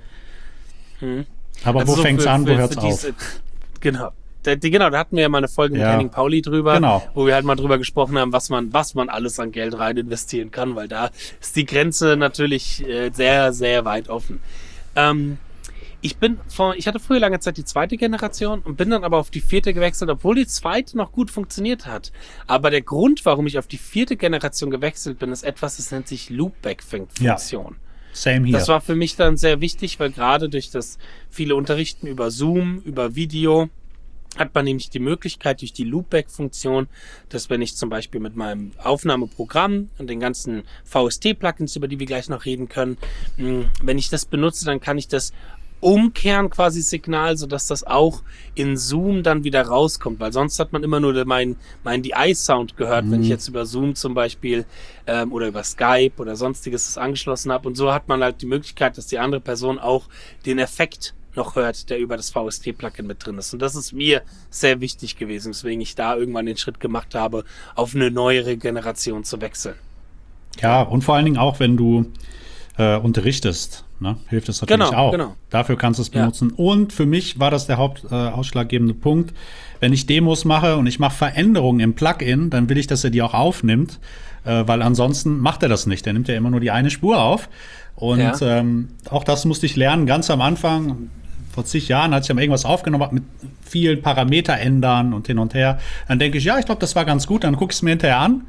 Mhm. Aber also wo so fängt's für, an, wo hört's auf? Diese, genau. Da, die, genau, da hatten wir ja mal eine Folge mit ja. Henning Pauli drüber, genau. wo wir halt mal drüber gesprochen haben, was man, was man alles an Geld rein investieren kann, weil da ist die Grenze natürlich äh, sehr, sehr weit offen. Ähm, ich bin vor, ich hatte früher lange Zeit die zweite Generation und bin dann aber auf die vierte gewechselt, obwohl die zweite noch gut funktioniert hat. Aber der Grund, warum ich auf die vierte Generation gewechselt bin, ist etwas, das nennt sich Loopback-Funktion. Ja. Same hier. Das war für mich dann sehr wichtig, weil gerade durch das viele Unterrichten über Zoom, über Video, hat man nämlich die Möglichkeit durch die Loopback-Funktion, dass wenn ich zum Beispiel mit meinem Aufnahmeprogramm und den ganzen V S T-Plugins, über die wir gleich noch reden können, wenn ich das benutze, dann kann ich das umkehren quasi Signal, sodass das auch in Zoom dann wieder rauskommt, weil sonst hat man immer nur mein, mein D I-Sound gehört, mhm. wenn ich jetzt über Zoom zum Beispiel ähm, oder über Skype oder sonstiges das angeschlossen habe und so hat man halt die Möglichkeit, dass die andere Person auch den Effekt noch hört, der über das V S T-Plugin mit drin ist. Und das ist mir sehr wichtig gewesen, weswegen ich da irgendwann den Schritt gemacht habe, auf eine neuere Generation zu wechseln. Ja, und vor allen Dingen auch, wenn du äh, unterrichtest, ne, hilft es natürlich genau, auch. Genau. Dafür kannst du es benutzen. Ja. Und für mich war das der hauptausschlaggebende äh, Punkt. Wenn ich Demos mache und ich mache Veränderungen im Plugin, dann will ich, dass er die auch aufnimmt, äh, weil ansonsten macht er das nicht. Der nimmt ja immer nur die eine Spur auf. Und ja. ähm, auch das musste ich lernen, ganz am Anfang, vor zig Jahren, als ich mal irgendwas aufgenommen habe, mit vielen Parameter ändern und hin und her. Dann denke ich, ja, ich glaube, das war ganz gut. Dann gucke ich es mir hinterher an.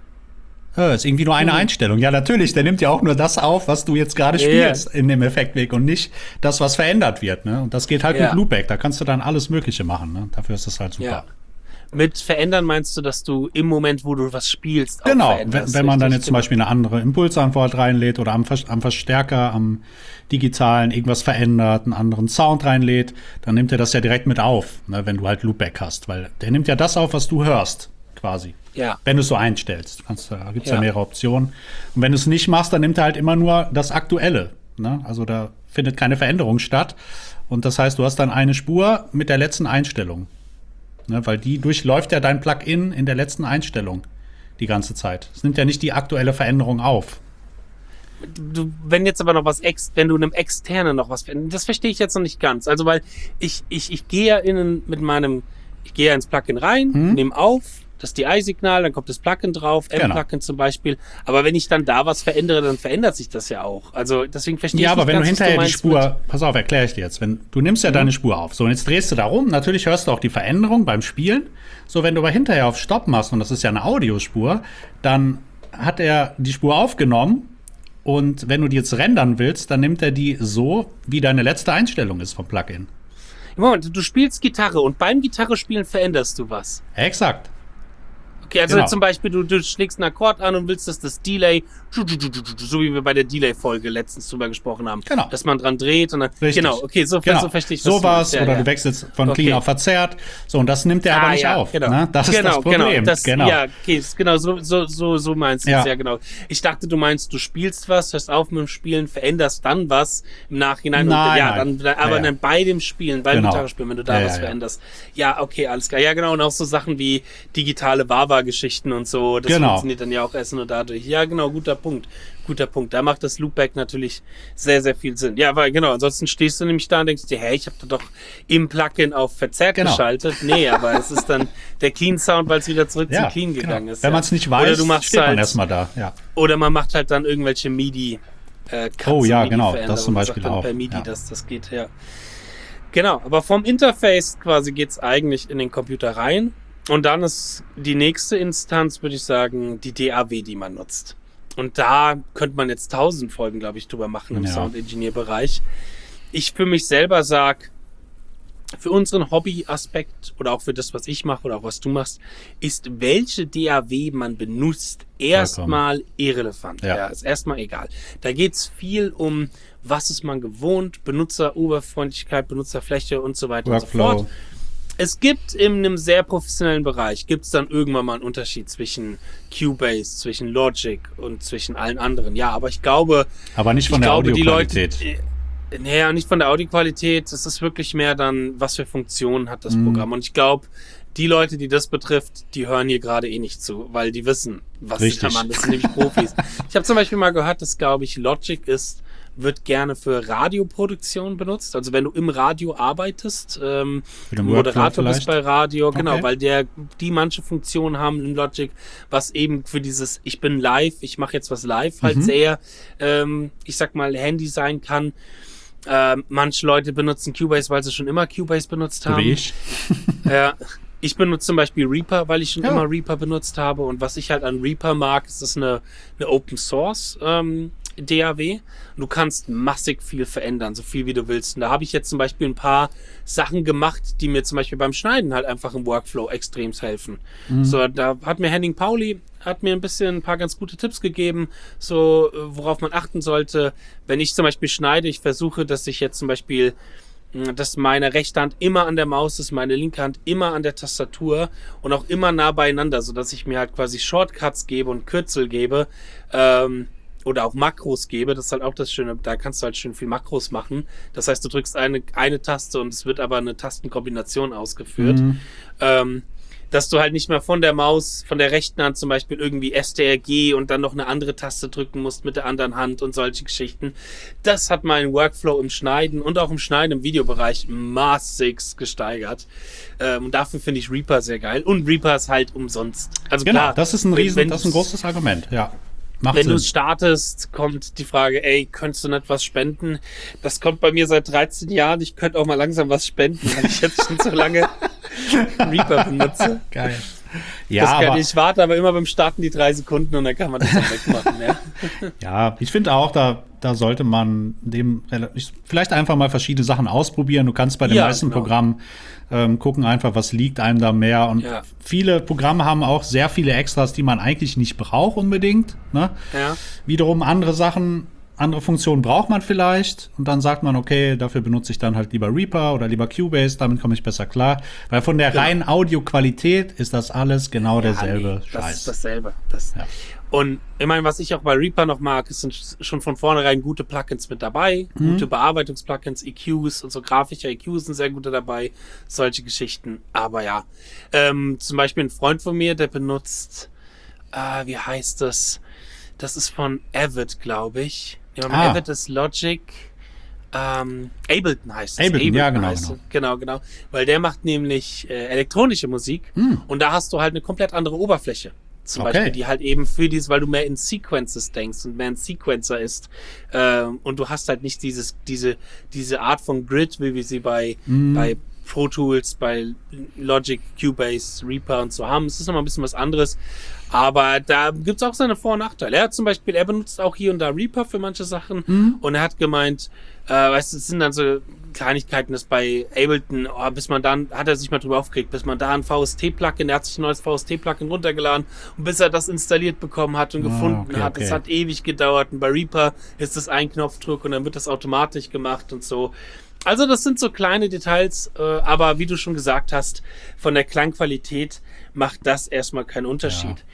Ja, ist irgendwie nur eine mhm. Einstellung. Ja, natürlich, der nimmt ja auch nur das auf, was du jetzt gerade spielst yeah. in dem Effektweg und nicht das, was verändert wird. Ne? Und das geht halt yeah. mit Loopback. Da kannst du dann alles Mögliche machen. Ne? Dafür ist das halt super. Ja. Mit verändern meinst du, dass du im Moment, wo du was spielst, auch genau, veränderst? Wenn, wenn man dann jetzt zum Beispiel eine andere Impulsantwort reinlädt oder am, Vers- am Verstärker, am digitalen irgendwas verändert, einen anderen Sound reinlädt, dann nimmt er das ja direkt mit auf, ne, wenn du halt Loopback hast. Weil der nimmt ja das auf, was du hörst, quasi. Ja. Wenn du es so einstellst. Kannst, da gibt es ja. ja mehrere Optionen. Und wenn du es nicht machst, dann nimmt er halt immer nur das Aktuelle. Ne? Also da findet keine Veränderung statt. Und das heißt, du hast dann eine Spur mit der letzten Einstellung. Ne? Weil die durchläuft ja dein Plugin in der letzten Einstellung die ganze Zeit. Es nimmt ja nicht die aktuelle Veränderung auf. Du, wenn jetzt aber noch was ex, wenn du einem externen noch was veränderst, das verstehe ich jetzt noch nicht ganz. Also weil ich ich ich gehe ja in mit meinem, ich gehe ja ins Plugin rein, Mhm. nehme auf, das ist die I-Signal, dann kommt das Plugin drauf, Genau. M-Plugin zum Beispiel. Aber wenn ich dann da was verändere, dann verändert sich das ja auch. Also deswegen verstehe Ja, ich aber nicht wenn du ganz, was hinterher die meinst Spur, pass auf, erkläre ich dir jetzt. Wenn, du nimmst ja deine Spur auf. So, und jetzt drehst du da rum. Natürlich hörst du auch die Veränderung beim Spielen. So, wenn du aber hinterher auf Stopp machst, und das ist ja eine Audiospur, dann hat er die Spur aufgenommen. Und wenn du die jetzt rendern willst, dann nimmt er die so, wie deine letzte Einstellung ist vom Plugin. du? Moment, du spielst Gitarre und beim Gitarrespielen veränderst du was. Exakt. Okay, also Genau. zum Beispiel, du, du schlägst einen Akkord an und willst, dass das Delay, so wie wir bei der Delay-Folge letztens drüber gesprochen haben, Genau. dass man dran dreht und dann, Richtig. genau, okay, so, Genau. so verstehe ich was du Sowas, meinst. Ja, oder ja. du wechselst von Okay. clean auf verzerrt. So, und das nimmt er aber Ah, nicht ja, auf. Genau. Ne? Das genau, ist das Problem. Genau, das, genau. Ja, okay, ist genau, so, so, so, so meinst du Ja. es, ja, genau. Ich dachte, du meinst, du spielst was, hörst auf mit dem Spielen, veränderst dann was im Nachhinein. Nein, und, ja, nein. dann, aber Ja, ja. dann bei dem Spielen, beim Genau. Gitarrespielen, wenn du da Ja, was ja, ja. veränderst. Ja, okay, alles klar. Ja, genau, und auch so Sachen wie digitale Wawa-Geschichten und so, das Genau. funktioniert dann ja auch erst nur dadurch. Ja, genau, guter Punkt. Guter Punkt. Da macht das Loopback natürlich sehr, sehr viel Sinn. Ja, weil genau, ansonsten stehst du nämlich da und denkst dir, hey, ich habe da doch im Plugin auf verzerrt Genau. geschaltet. Nee, aber es ist dann der Clean Sound, weil es wieder zurück Ja, zu Clean genau. gegangen ist. Wenn ja. man es nicht Oder weiß, du machst steht man halt, erstmal da. Ja. Oder man macht halt dann irgendwelche MIDI äh, Cuts Oh ja, und genau, MIDI-Veränderungen das zum und Beispiel sagt dann auch, Per MIDI, ja. dass das geht, ja. Genau, aber vom Interface quasi geht's eigentlich in den Computer rein. Und dann ist die nächste Instanz, würde ich sagen, die D A W, die man nutzt. Und da könnte man jetzt tausend Folgen, glaube ich, drüber machen im Ja. Sound-Engineer-Bereich. Ich für mich selber sag, für unseren Hobby-Aspekt oder auch für das, was ich mache oder auch was du machst, ist, welche D A W man benutzt, erstmal irrelevant. Ja. Ja, ist erstmal egal. Da geht's viel um, was ist man gewohnt, Benutzeroberfreundlichkeit, Benutzerfläche und so weiter und so Workflow. fort. Es gibt in einem sehr professionellen Bereich, gibt es dann irgendwann mal einen Unterschied zwischen Cubase, zwischen Logic und zwischen allen anderen. Ja, aber ich glaube, Aber nicht von ich der glaube, die Audioqualität. Leute, äh, naja, nicht von der Audioqualität. Es ist wirklich mehr dann, was für Funktionen hat das Mhm. Programm. Und ich glaube, die Leute, die das betrifft, die hören hier gerade eh nicht zu, weil die wissen, was Richtig. der Mann, das sind nämlich Profis. Ich habe zum Beispiel mal gehört, dass, glaube ich, Logic ist, wird gerne für Radioproduktion benutzt. Also wenn du im Radio arbeitest, ähm, Für den Workflow Moderator bist vielleicht? bei Radio, genau, Okay. weil der die manche Funktionen haben in Logic, was eben für dieses ich bin live, ich mache jetzt was live halt Mhm. sehr, ähm, ich sag mal, Handy sein kann. Ähm, manche Leute benutzen Cubase, weil sie schon immer Cubase benutzt So haben. wie ich. Ja, ich benutze zum Beispiel Reaper, weil ich schon Ja. immer Reaper benutzt habe. Und was ich halt an Reaper mag, ist das eine, eine Open Source ähm, D A W. Du kannst massig viel verändern, so viel wie du willst. Und da habe ich jetzt zum Beispiel ein paar Sachen gemacht, die mir zum Beispiel beim Schneiden halt einfach im Workflow extremst helfen. So, da hat mir Henning Pauli hat mir ein bisschen ein paar ganz gute Tipps gegeben, so äh, worauf man achten sollte. Wenn ich zum Beispiel schneide, ich versuche, dass ich jetzt zum Beispiel dass meine rechte Hand immer an der Maus ist, meine linke Hand immer an der Tastatur und auch immer nah beieinander, sodass ich mir halt quasi Shortcuts gebe und Kürzel gebe ähm, oder auch Makros gebe. Das ist halt auch das Schöne, da kannst du halt schön viel Makros machen. Das heißt, du drückst eine, eine Taste und es wird aber eine Tastenkombination ausgeführt. Mhm. Ähm, dass du halt nicht mehr von der Maus, von der rechten Hand zum Beispiel irgendwie S T R G und dann noch eine andere Taste drücken musst mit der anderen Hand und solche Geschichten. Das hat meinen Workflow im Schneiden und auch im Schneiden im Videobereich maßig gesteigert. Ähm, und dafür finde ich Reaper sehr geil. Und Reaper ist halt umsonst. Also Genau, klar, das ist ein wenn- riesen, wenn das ist ein du's- großes Argument, ja. Macht Wenn du Sinn. startest, kommt die Frage, ey, könntest du nicht was spenden? Das kommt bei mir seit dreizehn Jahren. Ich könnte auch mal langsam was spenden, weil ich jetzt schon so lange Reaper benutze. Geil. Das Ja, kann, aber, ich warte aber immer beim Starten die drei Sekunden und dann kann man das dann wegmachen. Ja. ja, ich finde auch, da, da sollte man dem relativ, vielleicht einfach mal verschiedene Sachen ausprobieren. Du kannst bei den Ja, meisten genau. Programmen ähm, gucken einfach, was liegt einem da mehr. Und Ja. viele Programme haben auch sehr viele Extras, die man eigentlich nicht braucht unbedingt. Ne? Ja. Wiederum andere Sachen, andere Funktionen braucht man vielleicht und dann sagt man, okay, dafür benutze ich dann halt lieber Reaper oder lieber Cubase, damit komme ich besser klar. Weil von der Genau. reinen Audioqualität ist das alles genau derselbe Ja, nee, das Scheiß. ist dasselbe. Das. Ja. Und ich meine, was ich auch bei Reaper noch mag, es sind schon von vornherein gute Plugins mit dabei, mhm. gute Bearbeitungs-Plugins, E Qs und so grafische E Qs sind sehr gute dabei, solche Geschichten. Aber ja, ähm, zum Beispiel ein Freund von mir, der benutzt, äh, wie heißt das? Das ist von Avid, glaube ich. Ja, ah. Avid ist Logic. Ähm, Ableton heißt es. Ableton, Ableton ja, genau, heißt genau. Es. genau. Genau, weil der macht nämlich äh, elektronische Musik hm. und da hast du halt eine komplett andere Oberfläche. Zum okay. Beispiel, die halt eben für dieses, weil du mehr in Sequences denkst und mehr ein Sequencer ist. Ähm, und du hast halt nicht dieses, diese, diese Art von Grid, wie wir sie bei, hm. bei Pro Tools, bei Logic, Cubase, Reaper und so haben. Es ist nochmal ein bisschen was anderes. Aber da gibt's auch seine Vor- und Nachteile. Er hat zum Beispiel, er benutzt auch hier und da Reaper für manche Sachen. Mhm. Und er hat gemeint, äh, weißt du, es sind dann so Kleinigkeiten, dass bei Ableton, oh, bis man dann, hat er sich mal drüber aufgeregt, bis man da ein V S T-Plugin, er hat sich ein neues V S T-Plugin runtergeladen und bis er das installiert bekommen hat und oh, gefunden okay, hat. Es okay. hat ewig gedauert. Und bei Reaper ist das ein Knopfdruck und dann wird das automatisch gemacht und so. Also das sind so kleine Details, äh, aber wie du schon gesagt hast, von der Klangqualität macht das erstmal keinen Unterschied. Ja.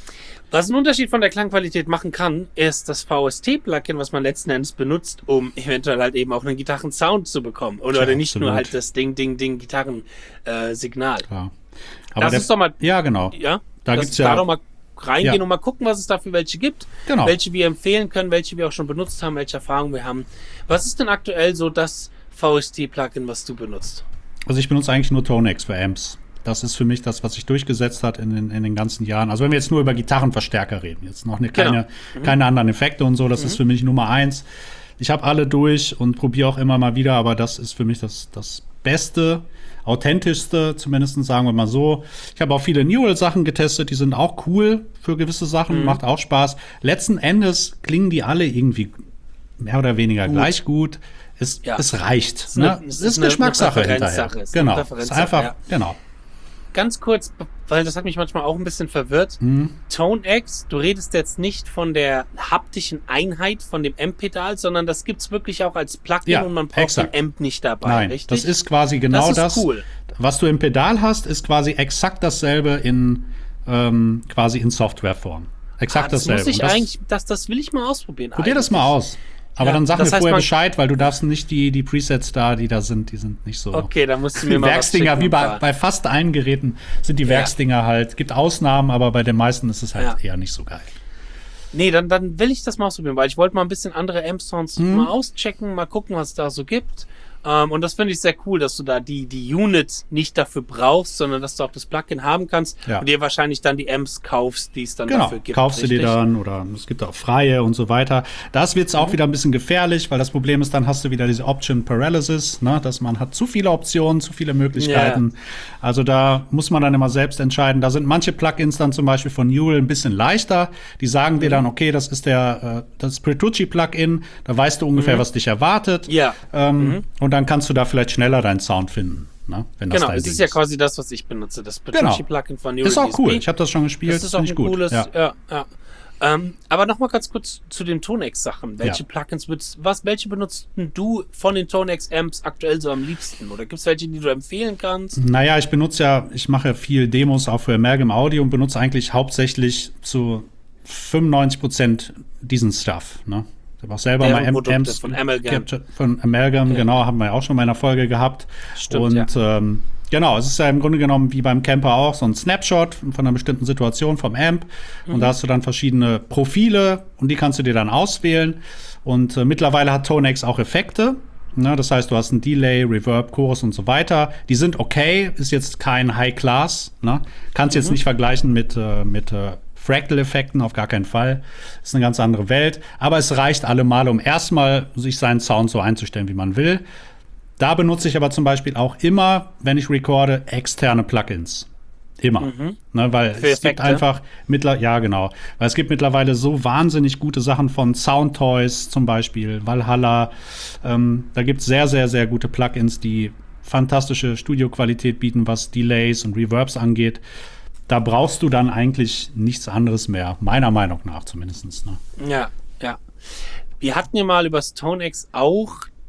Was einen Unterschied von der Klangqualität machen kann, ist das V S T-Plugin, was man letzten Endes benutzt, um eventuell halt eben auch einen Gitarrensound zu bekommen. Oder, ja, oder nicht absolut. Nur halt das Ding, Ding, Ding, Gitarrensignal. Äh, aber das der, ist doch mal... Ja, genau. Ja, da gibt's ja... Da doch mal reingehen ja. und mal gucken, was es da für welche gibt. Genau. Welche wir empfehlen können, welche wir auch schon benutzt haben, welche Erfahrungen wir haben. Was ist denn aktuell so das V S T-Plugin, was du benutzt? Also ich benutze eigentlich nur Tonex für Amps. Das ist für mich das, was sich durchgesetzt hat in den, in den ganzen Jahren. Also wenn wir jetzt nur über Gitarrenverstärker reden, jetzt noch eine, keine, genau. mhm. keine anderen Effekte und so, das mhm. ist für mich Nummer eins. Ich habe alle durch und probiere auch immer mal wieder, aber das ist für mich das, das Beste, authentischste, zumindest sagen wir mal so. Ich habe auch viele Neural-Sachen getestet, die sind auch cool für gewisse Sachen, mhm. macht auch Spaß. Letzten Endes klingen die alle irgendwie mehr oder weniger gut. gleich gut. Es, ja. es reicht. Es ist, ne? eine, es ist, ist eine Geschmackssache hinterher. Ist genau. Es ist einfach, ja. genau. Ganz kurz, weil das hat mich manchmal auch ein bisschen verwirrt. Mhm. Tonex, du redest jetzt nicht von der haptischen Einheit von dem Amp-Pedal, sondern das gibt's wirklich auch als Plugin ja, und man braucht exakt. den Amp nicht dabei, Nein, richtig? Das ist quasi genau das. Das ist cool. Was du im Pedal hast, ist quasi exakt dasselbe in ähm, quasi in Softwareform. Exakt ah, das dasselbe. Muss ich das, eigentlich, das, das will ich mal ausprobieren. Probier das mal aus. Aber ja, dann sag mir heißt, vorher Bescheid, weil du darfst nicht die, die Presets da, die da sind, die sind nicht so. Okay, da musst du mir mal Werksdinger, was wie bei, bei fast allen Geräten sind die ja. Werksdinger halt. Gibt Ausnahmen, aber bei den meisten ist es halt ja. eher nicht so geil. Nee, dann, dann will ich das mal ausprobieren, weil ich wollte mal ein bisschen andere Amp-Sounds mhm. mal auschecken, mal gucken, was es da so gibt. Um, und das finde ich sehr cool, dass du da die, die Unit nicht dafür brauchst, sondern dass du auch das Plugin haben kannst ja. und dir wahrscheinlich dann die Amps kaufst, die es dann genau. dafür gibt. Kaufst richtig? du dir dann oder es gibt auch freie und so weiter. Das wird es auch mhm. wieder ein bisschen gefährlich, weil das Problem ist, dann hast du wieder diese Option Paralysis, ne? Dass man hat zu viele Optionen, zu viele Möglichkeiten. Ja. Also da muss man dann immer selbst entscheiden. Da sind manche Plugins dann zum Beispiel von Neural ein bisschen leichter. Die sagen mhm. dir dann, okay, das ist der äh, das Pretucci-Plugin, da weißt du ungefähr, mhm. was dich erwartet. Ja. Ähm, mhm. Und dann kannst du da vielleicht schneller deinen Sound finden. Ne? Wenn das genau, es ist ja quasi das, was ich benutze, das Pretucci-Plugin von Neural. Ist auch cool, ich habe das schon gespielt. Das ist auch ein gut. cooles, ja. ja, ja. Ähm, aber noch mal ganz kurz zu den Tonex-Sachen. Welche ja. Plugins würdest, was, welche benutzt du von den Tonex-Amps aktuell so am liebsten? Oder gibt es welche, die du empfehlen kannst? Naja, ich benutze ja, ich mache viel Demos auch für Amalgam Audio und benutze eigentlich hauptsächlich zu fünfundneunzig Prozent diesen Stuff, ne? Ich habe auch selber mal Amps von Amalgam. Von Amalgam, okay. genau, haben wir ja auch schon mal in einer Folge gehabt. Stimmt, und ja. ähm, genau, es ist ja im Grunde genommen wie beim Camper auch so ein Snapshot von einer bestimmten Situation vom Amp. Mhm. Und da hast du dann verschiedene Profile und die kannst du dir dann auswählen. Und äh, mittlerweile hat Tonex auch Effekte. Ne, das heißt, du hast ein Delay, Reverb, Chorus und so weiter. Die sind okay, ist jetzt kein High Class. Ne? Kannst mhm. jetzt nicht vergleichen mit, äh, mit äh, Fractal-Effekten, auf gar keinen Fall. Ist eine ganz andere Welt. Aber es reicht allemal, um erstmal sich seinen Sound so einzustellen, wie man will. Da benutze ich aber zum Beispiel auch immer, wenn ich recorde, externe Plugins. Immer. Mhm. Ne, weil Für es gibt Effekte? einfach, mittler ja genau, weil es gibt mittlerweile so wahnsinnig gute Sachen von Soundtoys zum Beispiel, Valhalla. Ähm, da gibt es sehr, sehr, sehr gute Plugins, die fantastische Studioqualität bieten, was Delays und Reverbs angeht. Da brauchst du dann eigentlich nichts anderes mehr, meiner Meinung nach zumindest. Ne? Ja, ja. Wir hatten ja mal über Tonex auch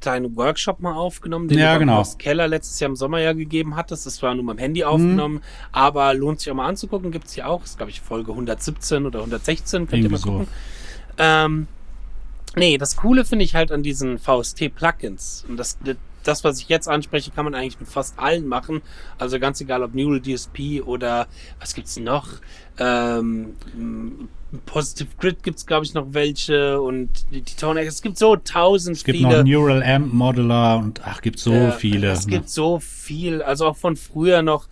deinen Workshop mal aufgenommen, den ja, du genau. Horst Keller letztes Jahr im Sommer ja gegeben hattest. Das war nur mit dem Handy aufgenommen, mhm. aber lohnt sich auch mal anzugucken. Gibt es hier auch. Das ist, glaube ich, Folge hundertsiebzehn oder hundertsechzehn. Könnt Irgendwie ihr mal gucken. So. Ähm, nee, das Coole finde ich halt an diesen V S T-Plugins. Und das, das, was ich jetzt anspreche, kann man eigentlich mit fast allen machen. Also ganz egal, ob Neural D S P oder was gibt's noch? Ähm, Positive Grid gibt es, glaube ich, noch welche und die, die Tone, es gibt so tausend Es gibt viele. noch Neural Amp Modeler und ach, gibt so äh, viele. Es ne? gibt so viel, also auch von früher noch,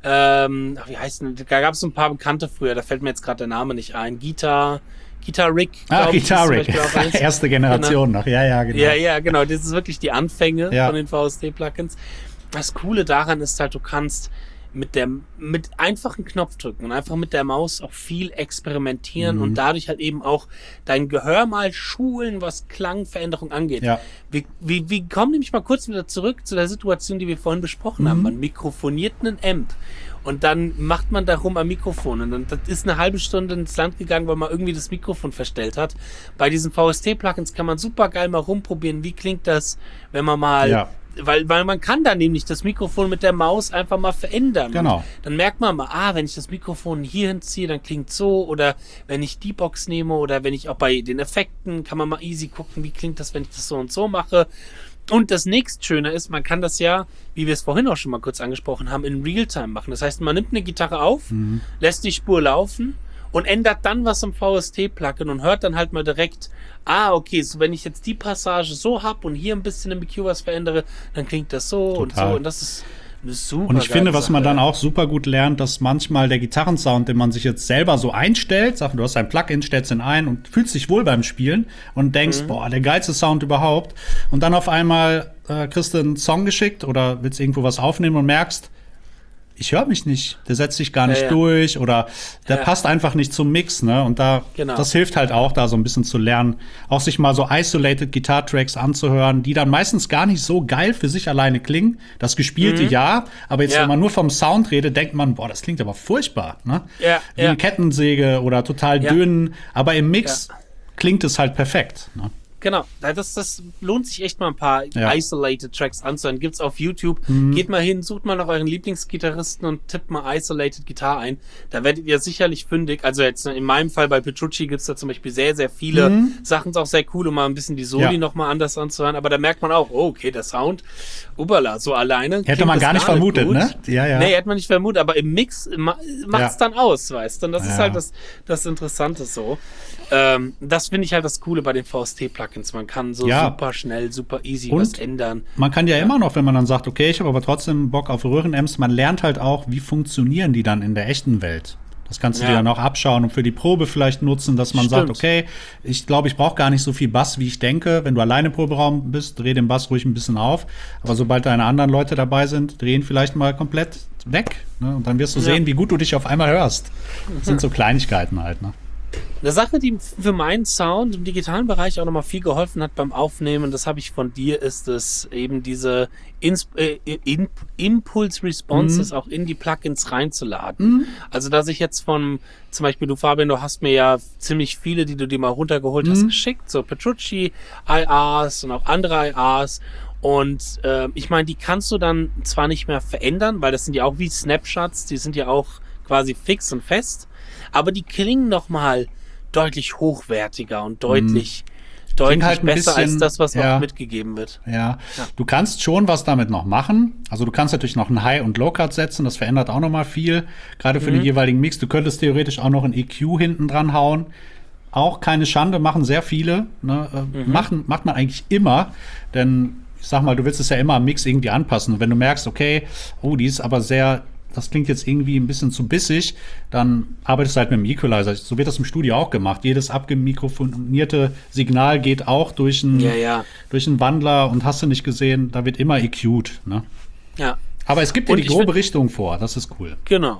ähm, wie heißt denn, da gab es ein paar Bekannte früher, da fällt mir jetzt gerade der Name nicht ein. Guitar, Guitar Rig. Ah, Guitar Rig, erste Generation genau. noch, ja, ja, genau. Ja, ja, genau, das ist wirklich die Anfänge ja. von den V S T-Plugins. Das Coole daran ist halt, du kannst mit der mit einfachen Knopfdrücken und einfach mit der Maus auch viel experimentieren mhm. und dadurch halt eben auch dein Gehör mal schulen, was Klangveränderung angeht. Ja. Wir, wir, wir kommen nämlich mal kurz wieder zurück zu der Situation, die wir vorhin besprochen mhm. haben. Man mikrofoniert einen Amp und dann macht man darum am Mikrofon und dann das ist eine halbe Stunde ins Land gegangen, weil man irgendwie das Mikrofon verstellt hat. Bei diesen V S T-Plugins kann man super geil mal rumprobieren, wie klingt das, wenn man mal ja. Weil, weil man kann dann nämlich das Mikrofon mit der Maus einfach mal verändern. Genau. Und dann merkt man mal, ah, wenn ich das Mikrofon hier hinziehe, dann klingt so. Oder wenn ich die Box nehme oder wenn ich auch bei den Effekten, kann man mal easy gucken, wie klingt das, wenn ich das so und so mache. Und das nächstschöne ist, man kann das ja, wie wir es vorhin auch schon mal kurz angesprochen haben, in Realtime machen. Das heißt, man nimmt eine Gitarre auf, mhm. lässt die Spur laufen und ändert dann was im V S T-Plugin und hört dann halt mal direkt, ah, okay, so wenn ich jetzt die Passage so hab und hier ein bisschen im E Q was verändere, dann klingt das so. Total. Und so und das ist eine super Und ich finde, was Sache. man dann auch super gut lernt, dass manchmal der Gitarrensound, den man sich jetzt selber so einstellt, sagt, du hast ein Plugin, stellst ihn ein und fühlst dich wohl beim Spielen und denkst, mhm. boah, der geilste Sound überhaupt. Und dann auf einmal äh, kriegst du einen Song geschickt oder willst irgendwo was aufnehmen und merkst, ich höre mich nicht, der setzt sich gar nicht ja, ja. durch oder der ja. passt einfach nicht zum Mix, ne? Und da, genau. das hilft halt auch, da so ein bisschen zu lernen, auch sich mal so isolated Gitarre-Tracks anzuhören, die dann meistens gar nicht so geil für sich alleine klingen. Das Gespielte mhm. ja, aber jetzt, ja. wenn man nur vom Sound redet, denkt man, boah, das klingt aber furchtbar, ne? Ja, Wie ja. eine Kettensäge oder total ja. dünn, aber im Mix ja. klingt es halt perfekt, ne? Genau, das, das lohnt sich echt mal ein paar ja. Isolated Tracks anzuhören. Gibt's auf YouTube. Mhm. Geht mal hin, sucht mal nach euren Lieblingsgitarristen und tippt mal Isolated Guitar ein. Da werdet ihr sicherlich fündig. Also jetzt in meinem Fall bei Petrucci gibt's da zum Beispiel sehr, sehr viele mhm. Sachen. Ist auch sehr cool, um mal ein bisschen die Soli ja. noch mal anders anzuhören. Aber da merkt man auch, oh, okay, der Sound, ubala, so alleine. Hätte man gar nicht vermutet, ne? Ja, ja. Nee, hätte man nicht vermutet. Aber im Mix ma- macht's ja. dann aus, weißt du? Und das ja. ist halt das, das Interessante so. Ähm, das finde ich halt das Coole bei den V S T-Plugins. Man kann so ja. super schnell, super easy und was ändern. Man kann ja, ja immer noch, wenn man dann sagt, okay, ich habe aber trotzdem Bock auf Röhrenamps, man lernt halt auch, wie funktionieren die dann in der echten Welt. Das kannst du ja. dir dann auch abschauen und für die Probe vielleicht nutzen, dass man Stimmt. sagt, okay, ich glaube, ich brauche gar nicht so viel Bass, wie ich denke. Wenn du alleine im Proberaum bist, dreh den Bass ruhig ein bisschen auf. Aber sobald deine anderen Leute dabei sind, dreh ihn vielleicht mal komplett weg. Ne? Und dann wirst du ja. sehen, wie gut du dich auf einmal hörst. Das sind so Kleinigkeiten halt, ne? Eine Sache, die für meinen Sound im digitalen Bereich auch nochmal viel geholfen hat beim Aufnehmen, das habe ich von dir, ist es eben diese Ins- äh, In- Impulse-Responses mhm. auch in die Plugins reinzuladen. Mhm. Also, dass ich jetzt von, zum Beispiel du Fabian, du hast mir ja ziemlich viele, die du dir mal runtergeholt mhm. hast, geschickt, so Petrucci I Rs und auch andere I Rs. Und äh, ich meine, die kannst du dann zwar nicht mehr verändern, weil das sind ja auch wie Snapshots, die sind ja auch quasi fix und fest, aber die klingen nochmal deutlich hochwertiger und deutlich, mm. deutlich halt besser bisschen, als das, was ja, auch mitgegeben wird. Ja. ja, du kannst schon was damit noch machen. Also du kannst natürlich noch einen High- und Low-Cut setzen, das verändert auch nochmal viel, gerade für mhm. den jeweiligen Mix. Du könntest theoretisch auch noch ein E Q hinten dran hauen. Auch keine Schande, machen sehr viele. Ne? Mhm. Machen, macht man eigentlich immer, denn ich sag mal, du willst es ja immer am Mix irgendwie anpassen. Und wenn du merkst, okay, oh, die ist aber sehr, das klingt jetzt irgendwie ein bisschen zu bissig, dann arbeitest du halt mit dem Equalizer. So wird das im Studio auch gemacht. Jedes abgemikrofonierte Signal geht auch durch einen, ja, ja. durch einen Wandler und hast du nicht gesehen, da wird immer E Q'd. Ne? Ja. Aber es gibt dir die grobe Richtung vor, das ist cool. Genau.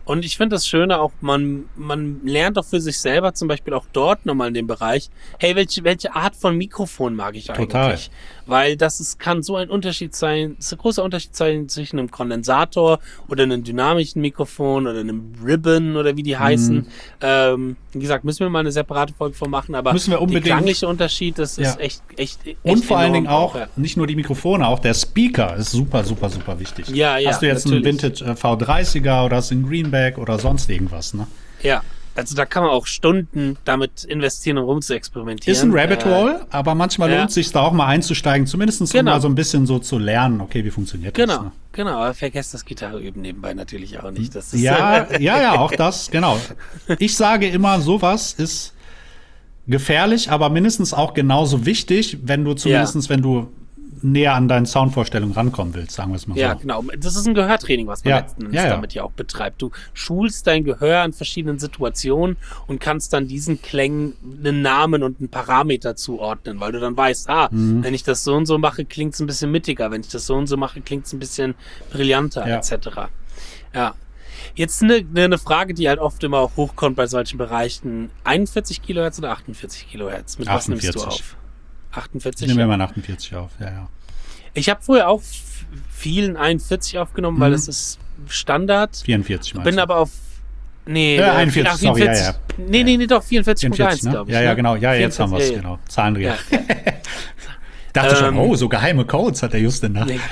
Und ich finde das Schöne auch, man, man lernt auch für sich selber zum Beispiel auch dort nochmal in dem Bereich, hey, welche, welche Art von Mikrofon mag ich eigentlich? Total. Weil das ist, kann so ein Unterschied sein, es ist ein großer Unterschied sein zwischen einem Kondensator oder einem dynamischen Mikrofon oder einem Ribbon oder wie die heißen. Mhm. Ähm, wie gesagt, müssen wir mal eine separate Folge von machen, aber müssen wir unbedingt. Der klangliche Unterschied, das ja. ist echt, echt, echt und vor allen Dingen auch, auch ja. nicht nur die Mikrofone, auch der Speaker ist super, super, super wichtig. Ja, ja, hast du jetzt natürlich. einen Vintage äh, V dreißiger oder hast du einen Greenback oder sonst irgendwas, ne? Ja, also da kann man auch Stunden damit investieren, um rumzuexperimentieren. Ist ein Rabbit Hole, äh, aber manchmal ja. lohnt es sich da auch mal einzusteigen, zumindest um genau. mal so ein bisschen so zu lernen, okay, wie funktioniert genau. das? Ne? Genau, aber vergesst das Gitarre üben nebenbei natürlich auch nicht. Das ist ja, ja, ja, auch das, genau. Ich sage immer, sowas ist gefährlich, aber mindestens auch genauso wichtig, wenn du zumindest, ja. wenn du näher an deinen Soundvorstellungen rankommen willst, sagen wir es mal ja, so. Ja, genau. Das ist ein Gehörtraining, was man ja. letzten Endes ja, ja. damit ja auch betreibt. Du schulst dein Gehör an verschiedenen Situationen und kannst dann diesen Klängen einen Namen und einen Parameter zuordnen, weil du dann weißt, ah, mhm. wenn ich das so und so mache, klingt es ein bisschen mittiger, wenn ich das so und so mache, klingt es ein bisschen brillanter, ja. et cetera. Ja. Jetzt eine, eine Frage, die halt oft immer auch hochkommt bei solchen Bereichen. einundvierzig Kilohertz oder achtundvierzig Kilohertz? Mit achtundvierzig. Was nimmst du auf? achtundvierzig? Ich nehme immer achtundvierzig auf, ja, ja. Ich habe früher auch vielen einundvierzig aufgenommen, mhm. weil das ist Standard. vierundvierzig meinst Bin du? aber auf Nee, ja, einundvierzig, ach, sorry, ja, ja. Nee, nee, nee, doch, vierundvierzig Komma eins, ne? glaube ich. Ja, ja, genau. Ja, vierundvierzig, jetzt haben wir es, ja, genau. Zahlendreher. Ja. Dachte ähm, schon, oh, so geheime Codes hat der Justin da. Nee.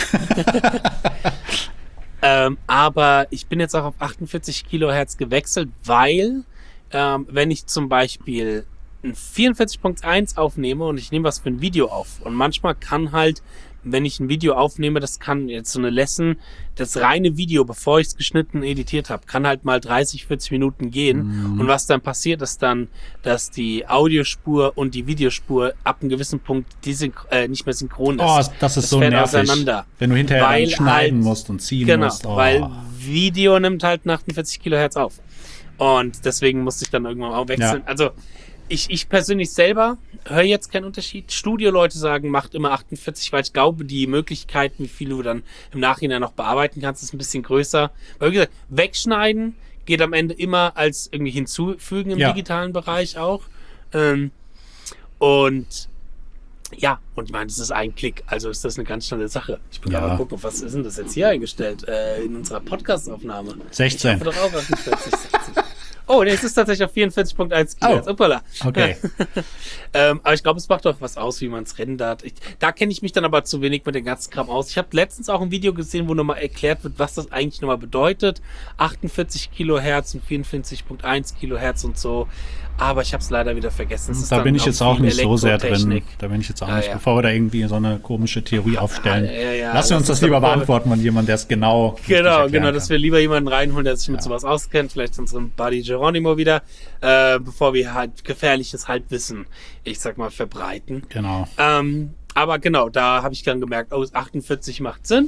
ähm, aber ich bin jetzt auch auf achtundvierzig Kilohertz gewechselt, weil, ähm, wenn ich zum Beispiel ein vierundvierzig Komma eins aufnehme und ich nehme was für ein Video auf und manchmal kann halt, wenn ich ein Video aufnehme, das kann jetzt so eine Lesson, das reine Video, bevor ich es geschnitten und editiert habe, kann halt mal dreißig, vierzig Minuten gehen. Mm. Und was dann passiert, ist dann, dass die Audiospur und die Videospur ab einem gewissen Punkt desynch- äh, nicht mehr synchron ist. Oh, das ist das so fällt nervig, auseinander, wenn du hinterher weil schneiden halt, musst und ziehen genau, musst. Oh. Weil Video nimmt halt achtundvierzig Kilohertz auf. Und deswegen musste ich dann irgendwann auch wechseln. Ja. Also Ich, ich persönlich selber höre jetzt keinen Unterschied. Studioleute sagen, macht immer achtundvierzig, weil ich glaube, die Möglichkeiten, wie viel du dann im Nachhinein noch bearbeiten kannst, ist ein bisschen größer. Weil wie gesagt, wegschneiden geht am Ende immer als irgendwie hinzufügen im ja. digitalen Bereich auch. Ähm, und ja, und ich meine, das ist ein Klick, also ist das eine ganz schnelle Sache. Ich bin ja. gerade mal gucken, was ist denn das jetzt hier eingestellt äh, in unserer Podcast-Aufnahme? sechzehn. Ich hoffe doch auch achtundvierzig, sechzig. Oh, nee, es ist tatsächlich auf vierundvierzig Komma eins Kilohertz. Oh, Uppala. okay. ähm, aber ich glaube, es macht doch was aus, wie man es rendert. Ich, da kenne ich mich dann aber zu wenig mit dem ganzen Kram aus. Ich habe letztens auch ein Video gesehen, wo nochmal erklärt wird, was das eigentlich nochmal bedeutet. achtundvierzig Kilohertz und vierundvierzig Komma eins Kilohertz und so. Aber ich habe es leider wieder vergessen. Es ist da bin ich jetzt auch nicht so sehr drin. Elektrotechnik. Da bin ich jetzt auch Ah, nicht, ja. bevor wir da irgendwie so eine komische Theorie aufstellen. Ah, ja, ja, Lass uns das lieber beantworten von jemandem, der es genau Genau, genau, dass kann. wir lieber jemanden reinholen, der sich mit Ja. sowas auskennt, vielleicht unseren Buddy Geronimo wieder, äh, bevor wir halt gefährliches Halbwissen, ich sag mal, verbreiten. Genau. Ähm, aber genau, da habe ich dann gemerkt, oh, achtundvierzig macht Sinn.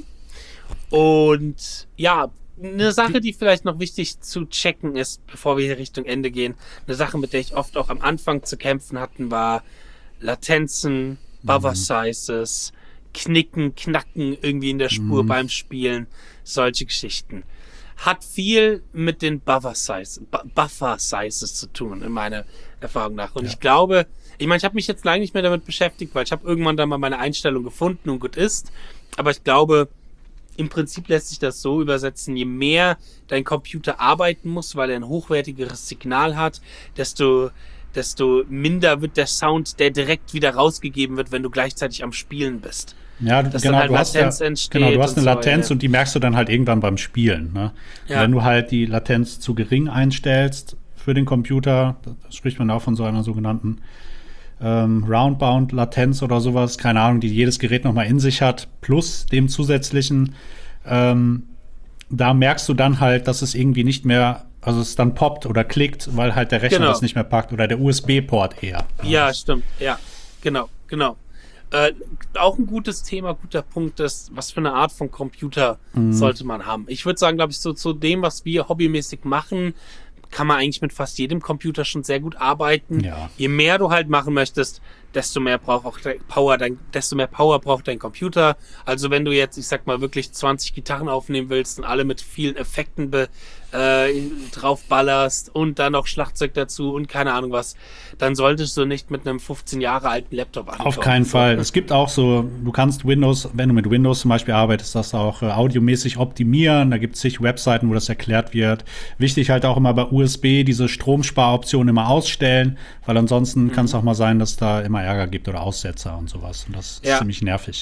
Und ja, eine Sache, die vielleicht noch wichtig zu checken ist, bevor wir hier Richtung Ende gehen, eine Sache, mit der ich oft auch am Anfang zu kämpfen hatten, war Latenzen, Buffer Sizes, Knicken, Knacken irgendwie in der Spur Mhm. beim Spielen, solche Geschichten. Hat viel mit den Buffer Sizes, Buffer Sizes zu tun, in meiner Erfahrung nach. Und Ja. ich glaube, ich meine, ich habe mich jetzt lange nicht mehr damit beschäftigt, weil ich habe irgendwann dann mal meine Einstellung gefunden und gut ist. Aber ich glaube, im Prinzip lässt sich das so übersetzen, je mehr dein Computer arbeiten muss, weil er ein hochwertigeres Signal hat, desto, desto minder wird der Sound, der direkt wieder rausgegeben wird, wenn du gleichzeitig am Spielen bist. Ja, Dass genau, dann halt du hast Latenz ja, entsteht genau, du hast und eine so, Latenz ja. und die merkst du dann halt irgendwann beim Spielen. Ne? Ja. Wenn du halt die Latenz zu gering einstellst für den Computer, da spricht man auch von so einer sogenannten ähm, Roundbound-Latenz oder sowas, keine Ahnung, die jedes Gerät nochmal in sich hat, plus dem zusätzlichen, ähm, da merkst du dann halt, dass es irgendwie nicht mehr, also es dann poppt oder klickt, weil halt der Rechner Genau. das nicht mehr packt oder der U S B-Port eher. Ja, stimmt. Ja, genau, genau. Äh, auch ein gutes Thema, guter Punkt ist, was für eine Art von Computer Mhm. sollte man haben. Ich würde sagen, glaube ich, so zu dem, was wir hobbymäßig machen, kann man eigentlich mit fast jedem Computer schon sehr gut arbeiten. Ja. Je mehr du halt machen möchtest, desto mehr braucht auch dein Power, dein, desto mehr Power braucht dein Computer. Also wenn du jetzt, ich sag mal, wirklich zwanzig Gitarren aufnehmen willst und alle mit vielen Effekten be, äh, draufballerst und dann noch Schlagzeug dazu und keine Ahnung was, dann solltest du nicht mit einem fünfzehn Jahre alten Laptop anfangen. Auf keinen Fall. Es gibt auch so, du kannst Windows, wenn du mit Windows zum Beispiel arbeitest, das auch äh, audiomäßig optimieren. Da gibt es zig Webseiten, wo das erklärt wird. Wichtig halt auch immer bei U S B diese Stromsparoption immer ausstellen, weil ansonsten mhm. kann es auch mal sein, dass da immer Ärger gibt oder Aussetzer und sowas. Und das ist ja. ziemlich nervig.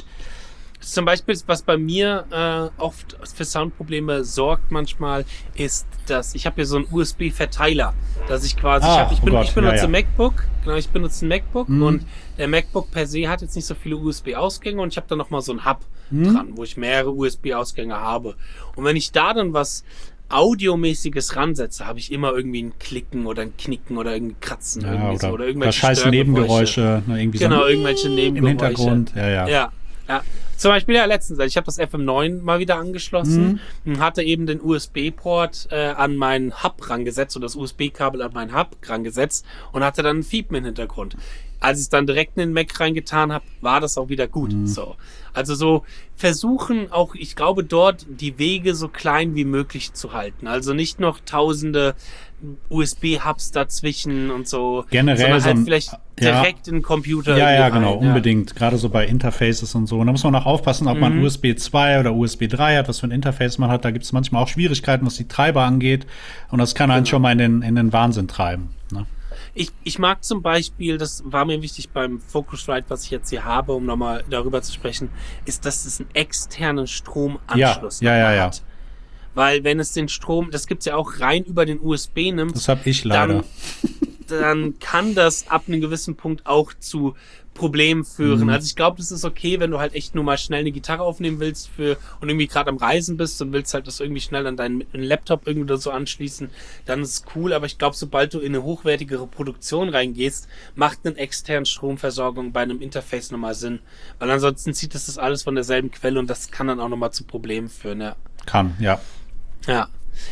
Zum Beispiel, was bei mir äh, oft für Soundprobleme sorgt manchmal, ist, dass ich habe hier so einen U S B-Verteiler, dass ich quasi, ah, ich, hab, ich, bin, oh Gott, ich benutze ja, ja. MacBook, genau, ich benutze ein MacBook mm. und der MacBook per se hat jetzt nicht so viele U S B-Ausgänge und ich habe da nochmal so einen Hub mm. dran, wo ich mehrere U S B-Ausgänge habe. Und wenn ich da dann was Audiomäßiges ransetze, habe ich immer irgendwie ein Klicken oder ein Knicken oder irgendwie Kratzen ja, irgendwie oder, so, oder irgendwelche scheiß Nebengeräusche, ne, irgendwie genau, so irgendwelche Nebengeräusche im Hintergrund, ja, ja. ja. Ja, zum Beispiel ja letztens, ich habe das F M neun mal wieder angeschlossen mhm. und hatte eben den U S B-Port äh, an meinen Hub rangesetzt oder das U S B-Kabel an meinen Hub rangesetzt und hatte dann ein Fiepen im Hintergrund. Als ich es dann direkt in den Mac reingetan habe, war das auch wieder gut. Mhm. So. Also so versuchen auch, ich glaube, dort die Wege so klein wie möglich zu halten. Also nicht noch tausende U S B-Hubs dazwischen und so. Generell halt so ein, vielleicht direkt ja, in den Computer. Ja, ja, rein, genau, ja. unbedingt. Gerade so bei Interfaces und so. Und da muss man auch aufpassen, ob mhm. man U S B zwei oder U S B drei hat, was für ein Interface man hat. Da gibt es manchmal auch Schwierigkeiten, was die Treiber angeht. Und das kann einen genau. schon mal in den, in den Wahnsinn treiben. Ne? Ich, ich mag zum Beispiel, das war mir wichtig beim Focusrite, was ich jetzt hier habe, um nochmal darüber zu sprechen, ist, dass es einen externen Stromanschluss ja, ja, ja, hat. Ja. Weil wenn es den Strom, das gibt's ja auch rein über den U S B nimmt. Das habe ich leider. Dann, dann kann das ab einem gewissen Punkt auch zu Problemen führen. Mhm. Also ich glaube, das ist okay, wenn du halt echt nur mal schnell eine Gitarre aufnehmen willst für und irgendwie gerade am Reisen bist und willst halt das irgendwie schnell an deinen Laptop irgendwie oder so anschließen, dann ist es cool. Aber ich glaube, sobald du in eine hochwertigere Produktion reingehst, macht eine externe Stromversorgung bei einem Interface nochmal Sinn. Weil ansonsten zieht das das alles von derselben Quelle und das kann dann auch nochmal zu Problemen führen. Ja. Kann, ja. Ja.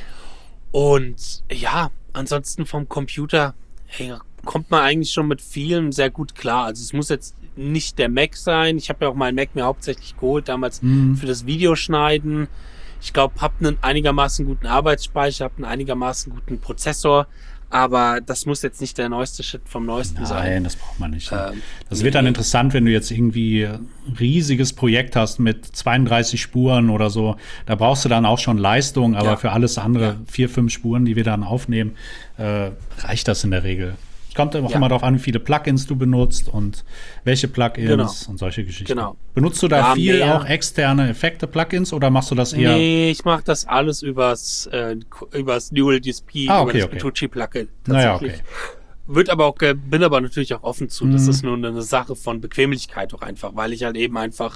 Und ja, ansonsten vom Computer, hey, kommt man eigentlich schon mit vielem sehr gut klar. Also es muss jetzt nicht der Mac sein. Ich habe ja auch meinen Mac mir hauptsächlich geholt, damals mhm. für das Videoschneiden. Ich glaube, habe einen einigermaßen guten Arbeitsspeicher, habe einen einigermaßen guten Prozessor. Aber das muss jetzt nicht der neueste Shit vom Neuesten Nein, sein. Nein, das braucht man nicht. Ähm, das nee. wird dann interessant, wenn du jetzt irgendwie ein riesiges Projekt hast mit zweiunddreißig Spuren oder so. Da brauchst du dann auch schon Leistung, aber ja. für alles andere, ja. vier, fünf Spuren, die wir dann aufnehmen, äh, reicht das in der Regel. Es kommt auch ja. immer darauf an, wie viele Plugins du benutzt und welche Plugins genau. und solche Geschichten. Genau. Benutzt du da ja, viel mehr. auch externe Effekte, Plugins oder machst du das eher? Nee, ich mache das alles übers, äh, übers Dual D S P, ah, okay, über das okay. Pitucci-Plugin. Naja, okay. Wird aber auch, bin aber natürlich auch offen zu. Mhm. Das ist nur eine Sache von Bequemlichkeit auch einfach, weil ich halt eben einfach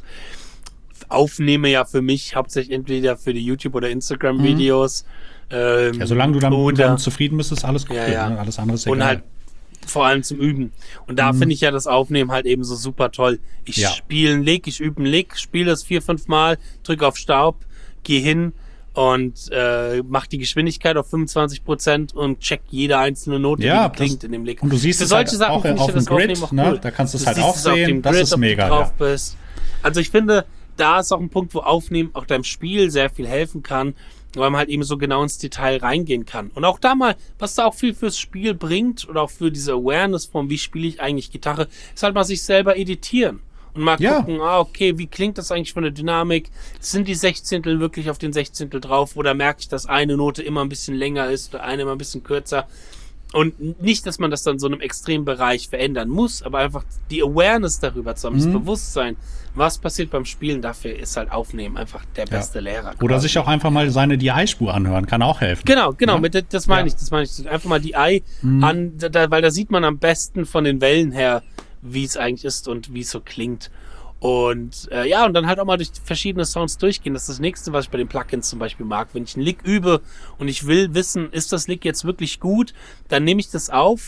aufnehme ja für mich hauptsächlich entweder für die YouTube- oder Instagram-Videos. Mhm. Ähm, ja, solange du dann, dann zufrieden bist, ist alles gut. Ja, ja. Ne? Alles andere ist egal. Und halt vor allem zum Üben. Und da mhm. finde ich ja das Aufnehmen halt eben so super toll. Ich ja. spiele einen Lick, ich übe einen Lick, spiele das vier, fünf Mal, drücke auf Staub, gehe hin und äh, mache die Geschwindigkeit auf fünfundzwanzig Prozent und check jede einzelne Note, ja, die klingt in dem Lick. Und du siehst Für es solche halt Sachen auch finde ich auf das dem Grid, Aufnehmen auch ne? cool. Da kannst du es Du halt siehst auch es auf sehen. dem Das Grid, ist ob mega. du drauf Ja. bist. Also ich finde, da ist auch ein Punkt, wo Aufnehmen auch deinem Spiel sehr viel helfen kann, weil man halt eben so genau ins Detail reingehen kann. Und auch da mal, was da auch viel fürs Spiel bringt oder auch für diese Awareness von, wie spiele ich eigentlich Gitarre, ist halt mal sich selber editieren. Und mal ja. gucken, ah, okay, wie klingt das eigentlich von der Dynamik? Sind die Sechzehntel wirklich auf den Sechzehntel drauf? Oder merke ich, dass eine Note immer ein bisschen länger ist oder eine immer ein bisschen kürzer? Und nicht, dass man das dann so in einem extremen Bereich verändern muss, aber einfach die Awareness darüber zu haben, mhm. das Bewusstsein, was passiert beim Spielen, dafür ist halt Aufnehmen einfach der beste ja. Lehrer. Quasi. Oder sich auch einfach mal seine D I-Spur anhören, kann auch helfen. Genau, genau, ja? mit, das meine ja. ich, das meine ich. Einfach mal D I mhm. an, da, weil da sieht man am besten von den Wellen her, wie es eigentlich ist und wie es so klingt. Und äh, ja, und dann halt auch mal durch verschiedene Sounds durchgehen. Das ist das Nächste, was ich bei den Plugins zum Beispiel mag. Wenn ich einen Lick übe und ich will wissen, ist das Lick jetzt wirklich gut, dann nehme ich das auf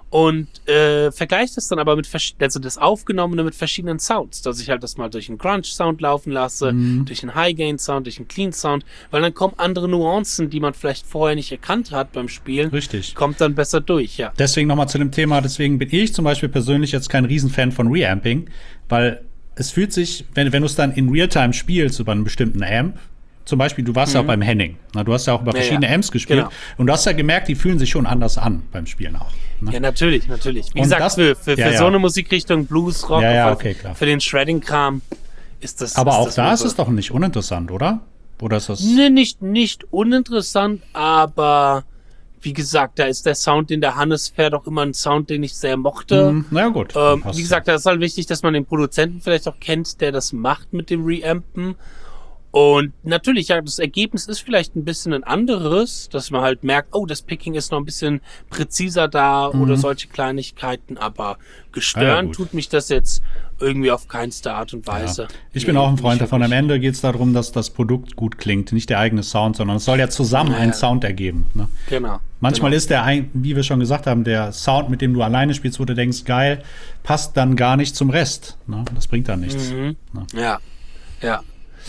und äh, vergleiche das dann aber mit vers- also das Aufgenommene mit verschiedenen Sounds, dass ich halt das mal durch einen Crunch-Sound laufen lasse, mhm. durch einen High-Gain-Sound, durch einen Clean-Sound, weil dann kommen andere Nuancen, die man vielleicht vorher nicht erkannt hat beim Spielen. Richtig. Kommt dann besser durch, ja. Deswegen nochmal zu dem Thema, deswegen bin ich zum Beispiel persönlich jetzt kein Riesenfan von Reamping, weil es fühlt sich, wenn, wenn du es dann in Realtime spielst über einen bestimmten Amp, zum Beispiel, du warst mhm. ja auch beim Henning. Na, du hast ja auch über verschiedene ja, ja. Amps gespielt. Genau. Und du hast ja gemerkt, die fühlen sich schon anders an beim Spielen auch. Ne? Ja, natürlich, natürlich. Wie und gesagt, das, für, für, ja, für ja. so eine Musikrichtung, Blues, Rock, ja, ja, für, okay, klar. für den Shredding-Kram ist das. Aber ist auch das da ist es doch nicht uninteressant, oder? Oder ist das. Nee, nicht, nicht uninteressant, aber wie gesagt, da ist der Sound, den der Hannes fährt, auch immer ein Sound, den ich sehr mochte. Mm, na gut. Ähm, wie gesagt, da ist halt wichtig, dass man den Produzenten vielleicht auch kennt, der das macht mit dem Reampen. Und natürlich, ja, das Ergebnis ist vielleicht ein bisschen ein anderes, dass man halt merkt, oh, das Picking ist noch ein bisschen präziser da mhm. oder solche Kleinigkeiten, aber gestören ja, tut mich das jetzt irgendwie auf keinste Art und Weise. Ja. Ich bin nee, auch ein Freund davon. Am Ende geht es darum, dass das Produkt gut klingt, nicht der eigene Sound, sondern es soll ja zusammen ja, einen ja. Sound ergeben. Ne? Genau. Manchmal genau. ist der, wie wir schon gesagt haben, der Sound, mit dem du alleine spielst, wo du denkst, geil, passt dann gar nicht zum Rest. Ne? Das bringt dann nichts. Mhm. Ne? Ja, ja.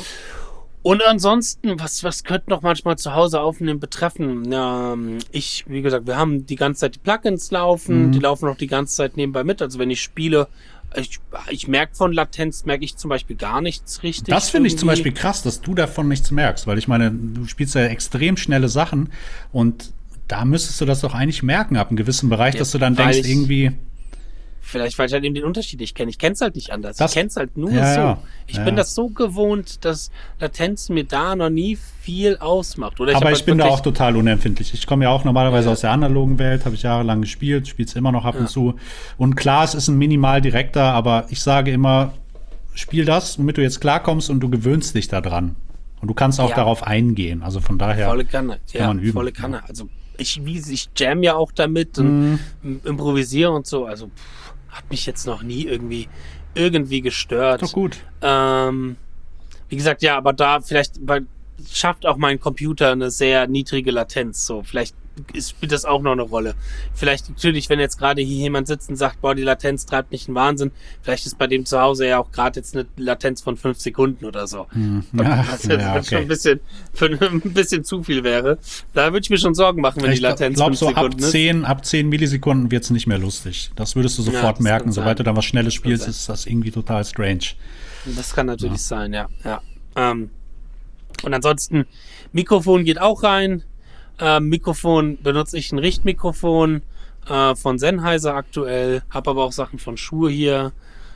Und ansonsten, was, was könnte noch manchmal zu Hause aufnehmen betreffen? Ähm, ich, wie gesagt, wir haben die ganze Zeit die Plugins laufen, mhm. die laufen auch die ganze Zeit nebenbei mit. Also wenn ich spiele, ich, ich merke von Latenz, merke ich zum Beispiel gar nichts richtig. Das finde ich zum Beispiel krass, dass du davon nichts merkst, weil ich meine, du spielst ja extrem schnelle Sachen und da müsstest du das doch eigentlich merken ab einem gewissen Bereich, ja, dass du dann denkst, ich, irgendwie... Vielleicht, weil ich halt eben den Unterschied nicht kenne. Ich kenne es halt nicht anders. Das, ich kenne es halt nur ja, so. Ja, ich ja. bin das so gewohnt, dass Latenz mir da noch nie viel ausmacht. Oder ich Aber ich halt bin da auch total unempfindlich. Ich komme ja auch normalerweise ja. aus der analogen Welt, habe ich jahrelang gespielt, spiele es immer noch ab ja. und zu. Und klar, es ist ein minimal direkter, aber ich sage immer, spiel das, womit du jetzt klarkommst und du gewöhnst dich da dran. Und du kannst auch ja. darauf eingehen. Also von daher volle Kanne. kann ja, man üben. Volle Kanne. Ja. Also ich, wie, ich jam ja auch damit und mm. improvisiere und so. Also pff, hat mich jetzt noch nie irgendwie irgendwie gestört. Doch gut. Ähm, wie gesagt, ja, aber da vielleicht weil, schafft auch mein Computer eine sehr niedrige Latenz. So, vielleicht ist, spielt das auch noch eine Rolle. Vielleicht natürlich, wenn jetzt gerade hier jemand sitzt und sagt, boah, die Latenz treibt mich einen Wahnsinn, vielleicht ist bei dem zu Hause ja auch gerade jetzt eine Latenz von fünf Sekunden oder so. Hm. Ja, was jetzt ja, okay. schon ein bisschen, für ein bisschen zu viel wäre. Da würde ich mir schon Sorgen machen, wenn ich die Latenz glaub, fünf so Sekunden ab zehn, ab zehn Millisekunden wird es nicht mehr lustig. Das würdest du sofort ja, merken. Sobald sein. du dann was Schnelles spielst, ist das irgendwie total strange. Das kann natürlich ja. sein, ja. ja. Ähm, und ansonsten, Mikrofon geht auch rein. Ähm, Mikrofon benutze ich ein Richtmikrofon äh, von Sennheiser aktuell. Habe aber auch Sachen von Shure hier.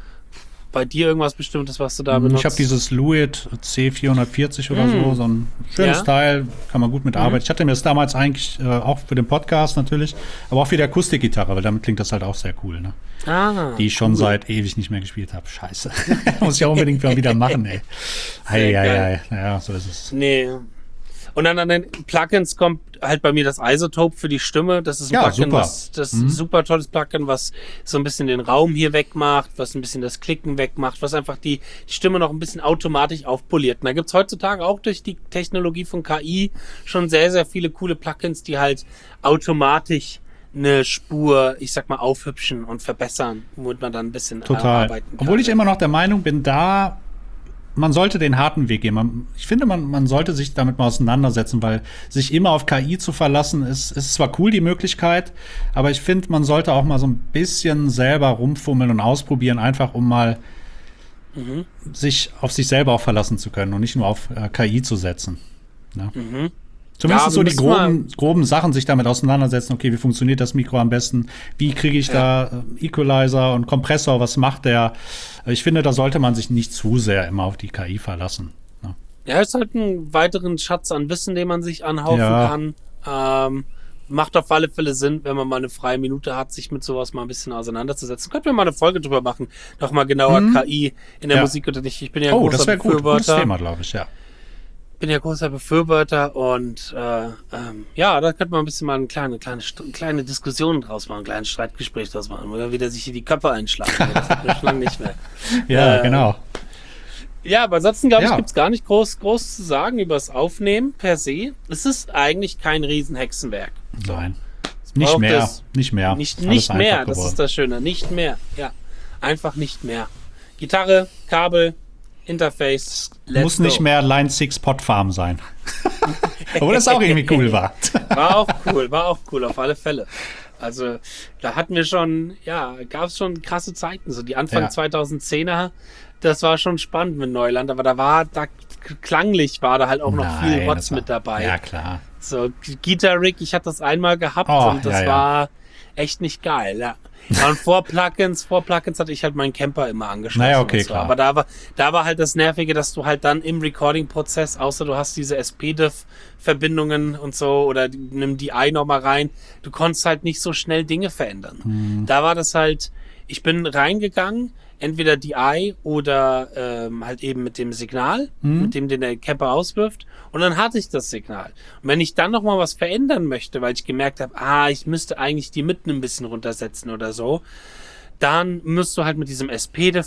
Bei dir irgendwas Bestimmtes, was du da benutzt? Ich habe dieses Lewitt C vierhundertvierzig oder mm. so, so ein schönes ja? Teil, kann man gut mitarbeiten. Mhm. Ich hatte mir das damals eigentlich äh, auch für den Podcast natürlich, aber auch für die Akustikgitarre, weil damit klingt das halt auch sehr cool, ne? Ah, die ich schon cool. seit ewig nicht mehr gespielt habe. Scheiße. Muss ich auch unbedingt mal wieder machen, ey. Ei, ei, ei. Ja, so ist es. Nee. Und dann an den Plugins kommt halt bei mir das Isotope für die Stimme. Das ist ein ja, Plugin, super. was das mhm. super tolles Plugin, was so ein bisschen den Raum hier wegmacht, was ein bisschen das Klicken wegmacht, was einfach die Stimme noch ein bisschen automatisch aufpoliert. Und da gibt's heutzutage auch durch die Technologie von K I schon sehr, sehr viele coole Plugins, die halt automatisch eine Spur, ich sag mal, aufhübschen und verbessern, womit man dann ein bisschen Total. arbeiten kann. Obwohl ich immer noch der Meinung bin, da man sollte den harten Weg gehen. Man, ich finde, man, man sollte sich damit mal auseinandersetzen, weil sich immer auf K I zu verlassen, ist, ist zwar cool, die Möglichkeit, aber ich finde, man sollte auch mal so ein bisschen selber rumfummeln und ausprobieren, einfach um mal mhm. sich auf sich selber auch verlassen zu können und nicht nur auf äh, K I zu setzen. Ne? Mhm. Zumindest ja, so die groben, groben Sachen sich damit auseinandersetzen. Okay, wie funktioniert das Mikro am besten? Wie kriege ich ja. da äh, Equalizer und Kompressor? Was macht der? Ich finde, da sollte man sich nicht zu sehr immer auf die K I verlassen. Ne? Ja, es ist halt ein weiteren Schatz an Wissen, den man sich anhaufen ja. kann. Ähm, macht auf alle Fälle Sinn, wenn man mal eine freie Minute hat, sich mit sowas mal ein bisschen auseinanderzusetzen. Könnten wir mal eine Folge drüber machen. Nochmal genauer mhm. K I in der ja. Musik. Ich bin ja oh, großer das wäre gut. Befürworter. Gutes Thema, glaube ich, ja. bin ja großer Befürworter und äh, ähm, ja, da könnte man ein bisschen mal eine kleine, kleine, kleine Diskussion draus machen, ein kleines Streitgespräch draus machen, oder wieder sich hier die Köpfe einschlagen. Das hat mir schon lange nicht mehr. Ja, äh, genau. Ja, aber ansonsten, glaube ich, ja. gibt es gar nicht groß, groß zu sagen über das Aufnehmen per se. Es ist eigentlich kein Riesenhexenwerk. Nein. Nicht braucht mehr, es. nicht mehr. Nicht, Alles nicht mehr, einfach das geworden. ist das Schöne. Nicht mehr, ja. Einfach nicht mehr. Gitarre, Kabel, Interface, let's Muss nicht go. mehr Line six Pot Farm sein. Obwohl das auch irgendwie cool war. War auch cool, war auch cool, auf alle Fälle. Also da hatten wir schon, ja, gab es schon krasse Zeiten. So die Anfang Ja. zweitausendzehner, das war schon spannend mit Neuland, aber da war, da klanglich war da halt auch noch Nein, viel Rotz das war- mit dabei. Ja, klar. So, Guitar Rig, ich hatte das einmal gehabt Oh, und das ja, ja. war echt nicht geil, ja. Ja, und vor Plugins, vor Plugins hatte ich halt meinen Camper immer angeschlossen. Naja, okay, und so. klar. Aber da war, da war halt das Nervige, dass du halt dann im Recording-Prozess, außer du hast diese S P D I F-Verbindungen und so, oder die- nimm die I nochmal rein, du konntest halt nicht so schnell Dinge verändern. Hm. Da war das halt, ich bin reingegangen, entweder die I oder ähm, halt eben mit dem Signal, Hm. mit dem den der Camper auswirft. Und dann hatte ich das Signal. Und wenn ich dann noch mal was verändern möchte, weil ich gemerkt habe, ah, ich müsste eigentlich die Mitten ein bisschen runtersetzen oder so, dann musst du halt mit diesem S P D I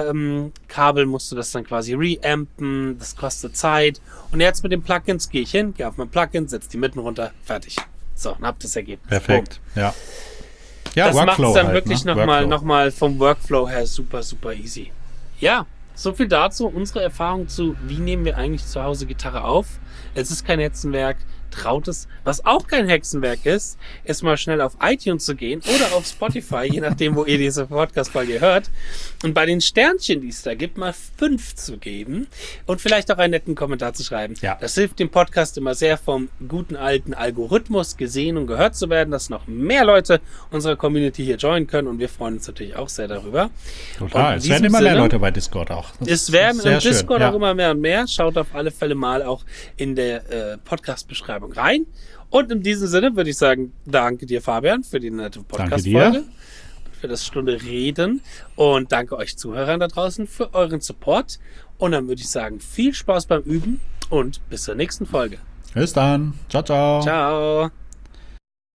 F-Kabel musst du das dann quasi reampen, das kostet Zeit. Und jetzt mit den Plugins gehe ich hin, gehe auf mein Plugin, setze die Mitten runter, fertig. So, dann habt das Ergebnis. Perfekt, ja. Ja, Das macht es dann halt, wirklich ne? nochmal Workflow. noch mal vom Workflow her super, super easy. Ja, so viel dazu. Unsere Erfahrung zu, wie nehmen wir eigentlich zu Hause Gitarre auf. Es ist kein Hexenwerk, traut es. Was auch kein Hexenwerk ist, ist mal schnell auf iTunes zu gehen oder auf Spotify, je nachdem, wo ihr diese Podcast-Folge hört. Und bei den Sternchen, die es da gibt, mal fünf zu geben und vielleicht auch einen netten Kommentar zu schreiben. Ja. Das hilft dem Podcast immer sehr, vom guten alten Algorithmus gesehen und gehört zu werden, dass noch mehr Leute unserer Community hier joinen können und wir freuen uns natürlich auch sehr darüber. Und Total. in Es diesem werden immer mehr Sinne- Leute bei Discord auch. Das Es ist werden sehr im Discord schön, auch ja. immer mehr und mehr. Schaut auf alle Fälle mal auch in der äh, Podcast-Beschreibung rein. Und in diesem Sinne würde ich sagen, danke dir, Fabian, für die nette Podcast-Folge. dir. Für das Stunde Reden. Und danke euch Zuhörern da draußen für euren Support. Und dann würde ich sagen, viel Spaß beim Üben und bis zur nächsten Folge. Bis dann. Ciao, ciao. Ciao.